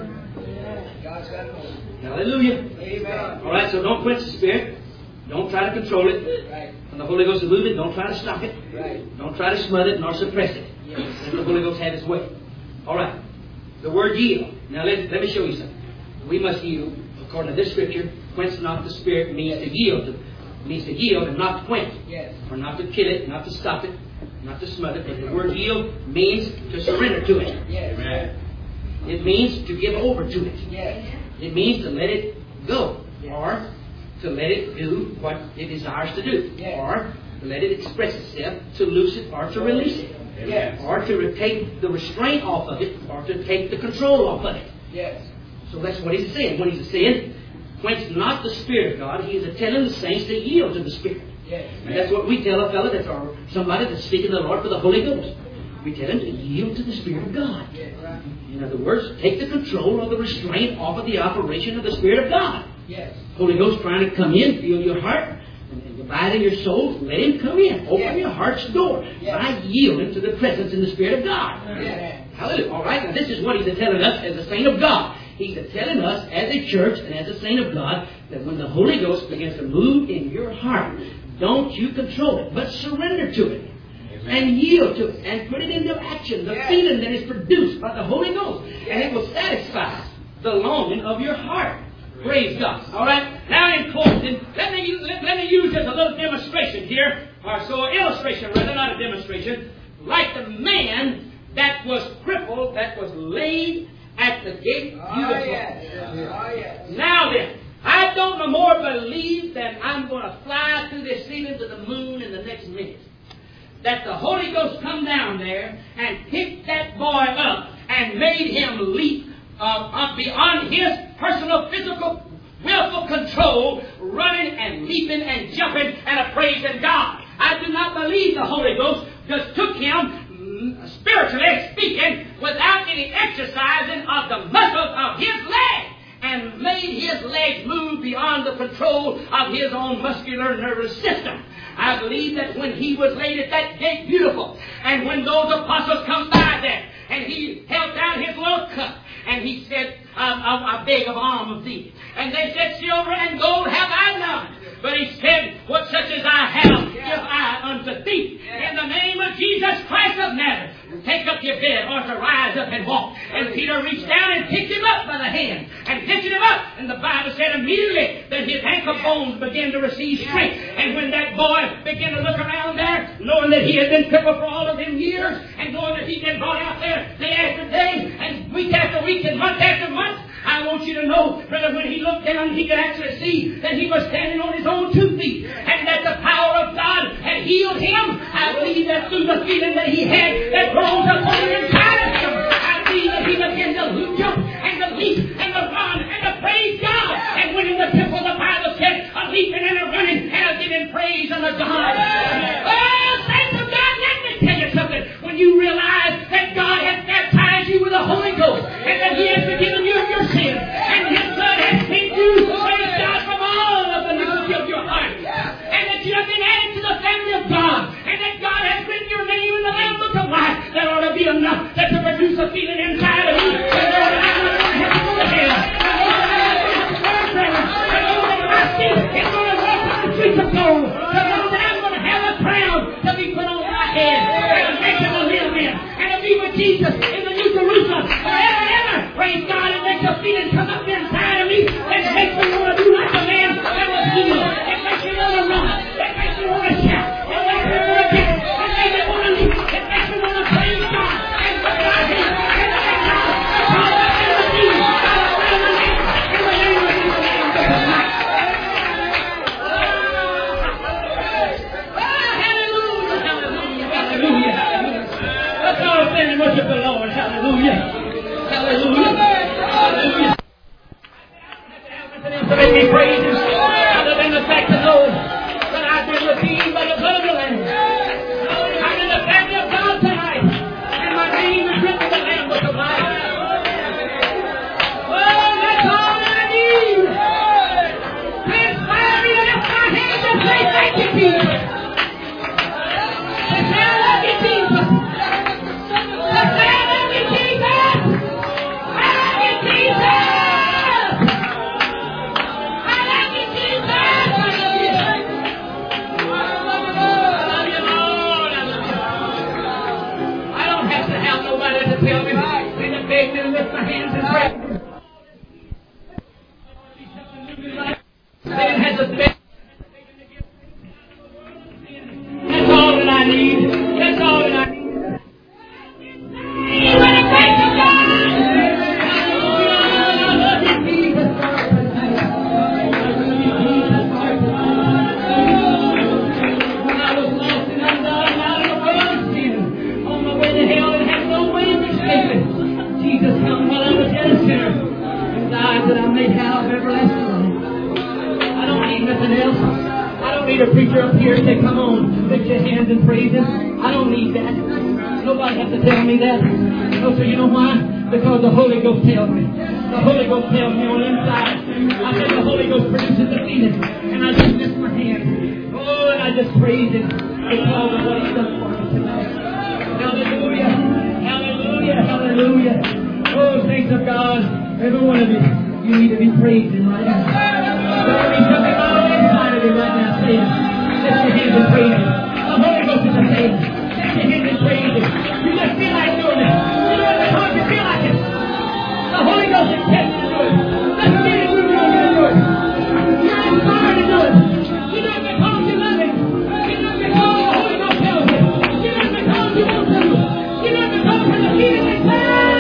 S4: Hallelujah. Amen. All right, so don't quench the Spirit. Don't try to control it. Right. When the Holy Ghost is moving, don't try to stop it. Right. Don't try to smother it nor suppress it. Yes. Let the Holy Ghost have His way. All right. The word yield. Now let, let me show you something. We must yield. According to this scripture, quench not the Spirit means to yield. To, means to yield and not to quench. Yes. Or not to kill it, not to stop it, not to smother it. But the word yield means to surrender to it. Yes. Amen. It means to give over to it. Yes. It means to let it go. Yes. Or to let it do what it desires to do. Yes. Or to let it express itself, to loose it or to release it. Yes. Or to take the restraint off of it, or to take the control off of it. Yes. So that's what he's saying. When he's saying, quench not the Spirit of God, he is telling the saints to yield to the Spirit. Yes. And that's what we tell a fellow that's our, somebody that's speaking to the Lord for the Holy Ghost. We tell him to yield to the Spirit of God. Yes. In other words, take the control or the restraint off of the operation of the Spirit of God. Yes. Holy Ghost trying to come in, feel your heart, and, and abide in your soul. Let Him come in. Open yes. your heart's door yes. by yielding to the presence in the Spirit of God. Yes. Hallelujah. All right. Now this is what He's telling us as a saint of God. He's telling us as a church and as a saint of God that when the Holy Ghost begins to move in your heart, don't you control it, but surrender to it. Amen. And yield to it and put it into action. The yes. feeling that is produced by the Holy Ghost. Yes. And it will satisfy the longing of your heart. Praise God. All right. Now in closing, let me let, let me use just a little demonstration here, or so an illustration rather, not a demonstration, like the man that was crippled, that was laid at the gate. Oh, yes. Oh, yes. Now then, I don't no more believe that I'm going to fly through this ceiling to the moon in the next minute. That the Holy Ghost come down there and picked that boy up and made him leap uh, uh, beyond his personal, physical, willful control, running and leaping and jumping and praising God. I do not believe the Holy Ghost just took him, spiritually speaking, without any exercising of the muscles of his leg, and made his legs move beyond the control of his own muscular nervous system. I believe that when he was laid at that gate, beautiful, and when those apostles come by there, and he held down his little cup, and he said, I, I, I beg of alms of thee. And they said, silver and gold have I none. But he said, what such as I have, give I unto thee. In the name of Jesus Christ of Nazareth, take up your bed, or to rise up and walk. And Peter reached down and picked him up by the hand, and lifted him up. And the Bible said immediately that his ankle bones began to receive strength. And when that boy began to look around there, knowing that he had been crippled for all of them years, and knowing that he'd been brought out there day after day, and week after week, and month after month, I want you to know, brother, when he looked down, he could actually see that he was standing on his own two feet, and that the power of God had healed him. I believe that through the feeling that he had that rose up on the inside of him, I believe that he began to jump and to leap and to run and to praise God. And when in the temple, the Bible said, a leaping and a running and a giving praise unto God. Oh, saints of God, let me tell you something. When you realize that God has baptized you with the Holy Ghost, and that He has forgiven you of your sins, and His blood has cleansed you, praise God, from all of the iniquity of your heart, and that you have been added to the family of God, and that God has written your name in the Lamb Book of Life, that ought to be enough that to produce a feeling inside of you. And Lord, I'm not going to have to go to hell. And Lord, my feet is going to walk on the streets of gold. And Lord, I'm going to have a crown to be put on my head, and a nation to live in, and to be with Jesus in the New Jerusalem forever and ever. Praise God, and makes a feeling come up inside of me that makes me want to do like a man that was healed. It makes me want to run. It makes me want to shout. It makes me want to dance. It makes me want to leap. It makes me want to praise God and put my hands and let God. worship the Lord. Hallelujah. Hallelujah. Hallelujah. To make me praise Him, other than the fact to know that I've been redeemed by the blood of the Lamb. I'm in the family of God tonight, and my name is written in the Lamb Book of Life. Oh, that's all I need. Inspire me to lift my hands and say, thank you, Jesus. And say, I love you, Jesus. And say, I love you, Jesus. I love you, Jesus. Beg me to lift my hands and pray. Satan has a best. That's all that I need. That's all that I need. You want to thank you, God? I love you, Jesus. When I was lost and undone, out of the world of sin, on my way to hell and had no way of escaping. Jesus come while I was yet a sinner and died that I may have everlasting life. I don't need nothing else. I don't need a preacher up here to say, come on, lift your hands and praise Him. I don't need that. Nobody has to tell me that. Oh, so you know why? Because the Holy Ghost tells me. The Holy Ghost tells me on the inside. I said the Holy Ghost produces the feeling. And I just lift my hands. Oh, and I just praise Him because of what He's done for me tonight. Hallelujah. Hallelujah. Hallelujah. Oh, saints of God, every one of you, you need to be praising right now. There be something on the inside of you right now saying, lift your hands and praise Him. The Holy Ghost is saying, lift your hands and praise Him. You just feel like doing it. You know what because you feel like it. The Holy Ghost is telling you to do it. Let's get it, we're going to do it. You're inspired to do it. You do it because you love Him. You do it because the Holy Ghost tells you. You do it because you want to. You do it because of the feeling inside.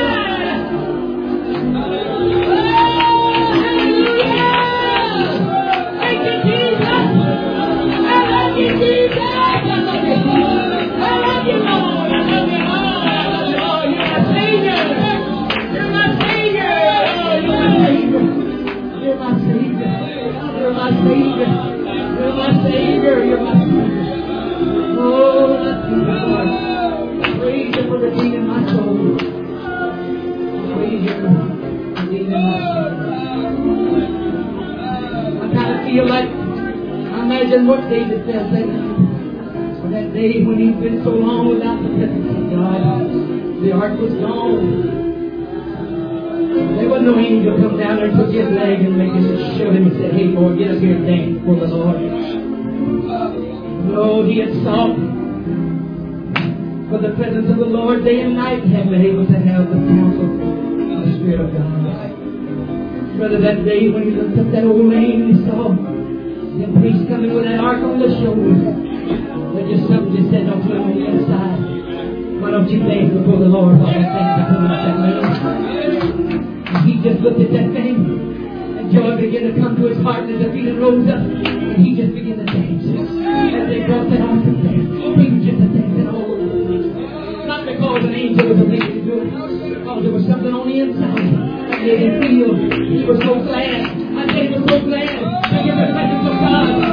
S4: Savior, you're my Savior. Oh, let's be Lord. Praise Him for redeeming my soul. Praise Him for redeeming my soul. I kind of feel like, I imagine what David says that night. For that day when he's been so long without the presence of God, the ark was gone. There was no angel come down there and took his leg and make him show him and said, hey boy, get up here and dance before the Lord. No, he had sought for the presence of the Lord day and night, and had been able to have the counsel of the Spirit of God. Brother, that day when he looked up that old lane and he saw the priest coming with that ark on the shoulder, there just something just said, don't put him on the other side. Why don't you dance before the Lord while that thing's coming up that lane? And he just looked at that thing, and joy began to come to his heart, and the feeling rose up, and he just began to dance. As they brought that ark of death, he was just a dancing all over the place. Not because an angel was able to do it, because there was something on the inside that made him feel he was so glad. I said he was so glad to get the presence of God.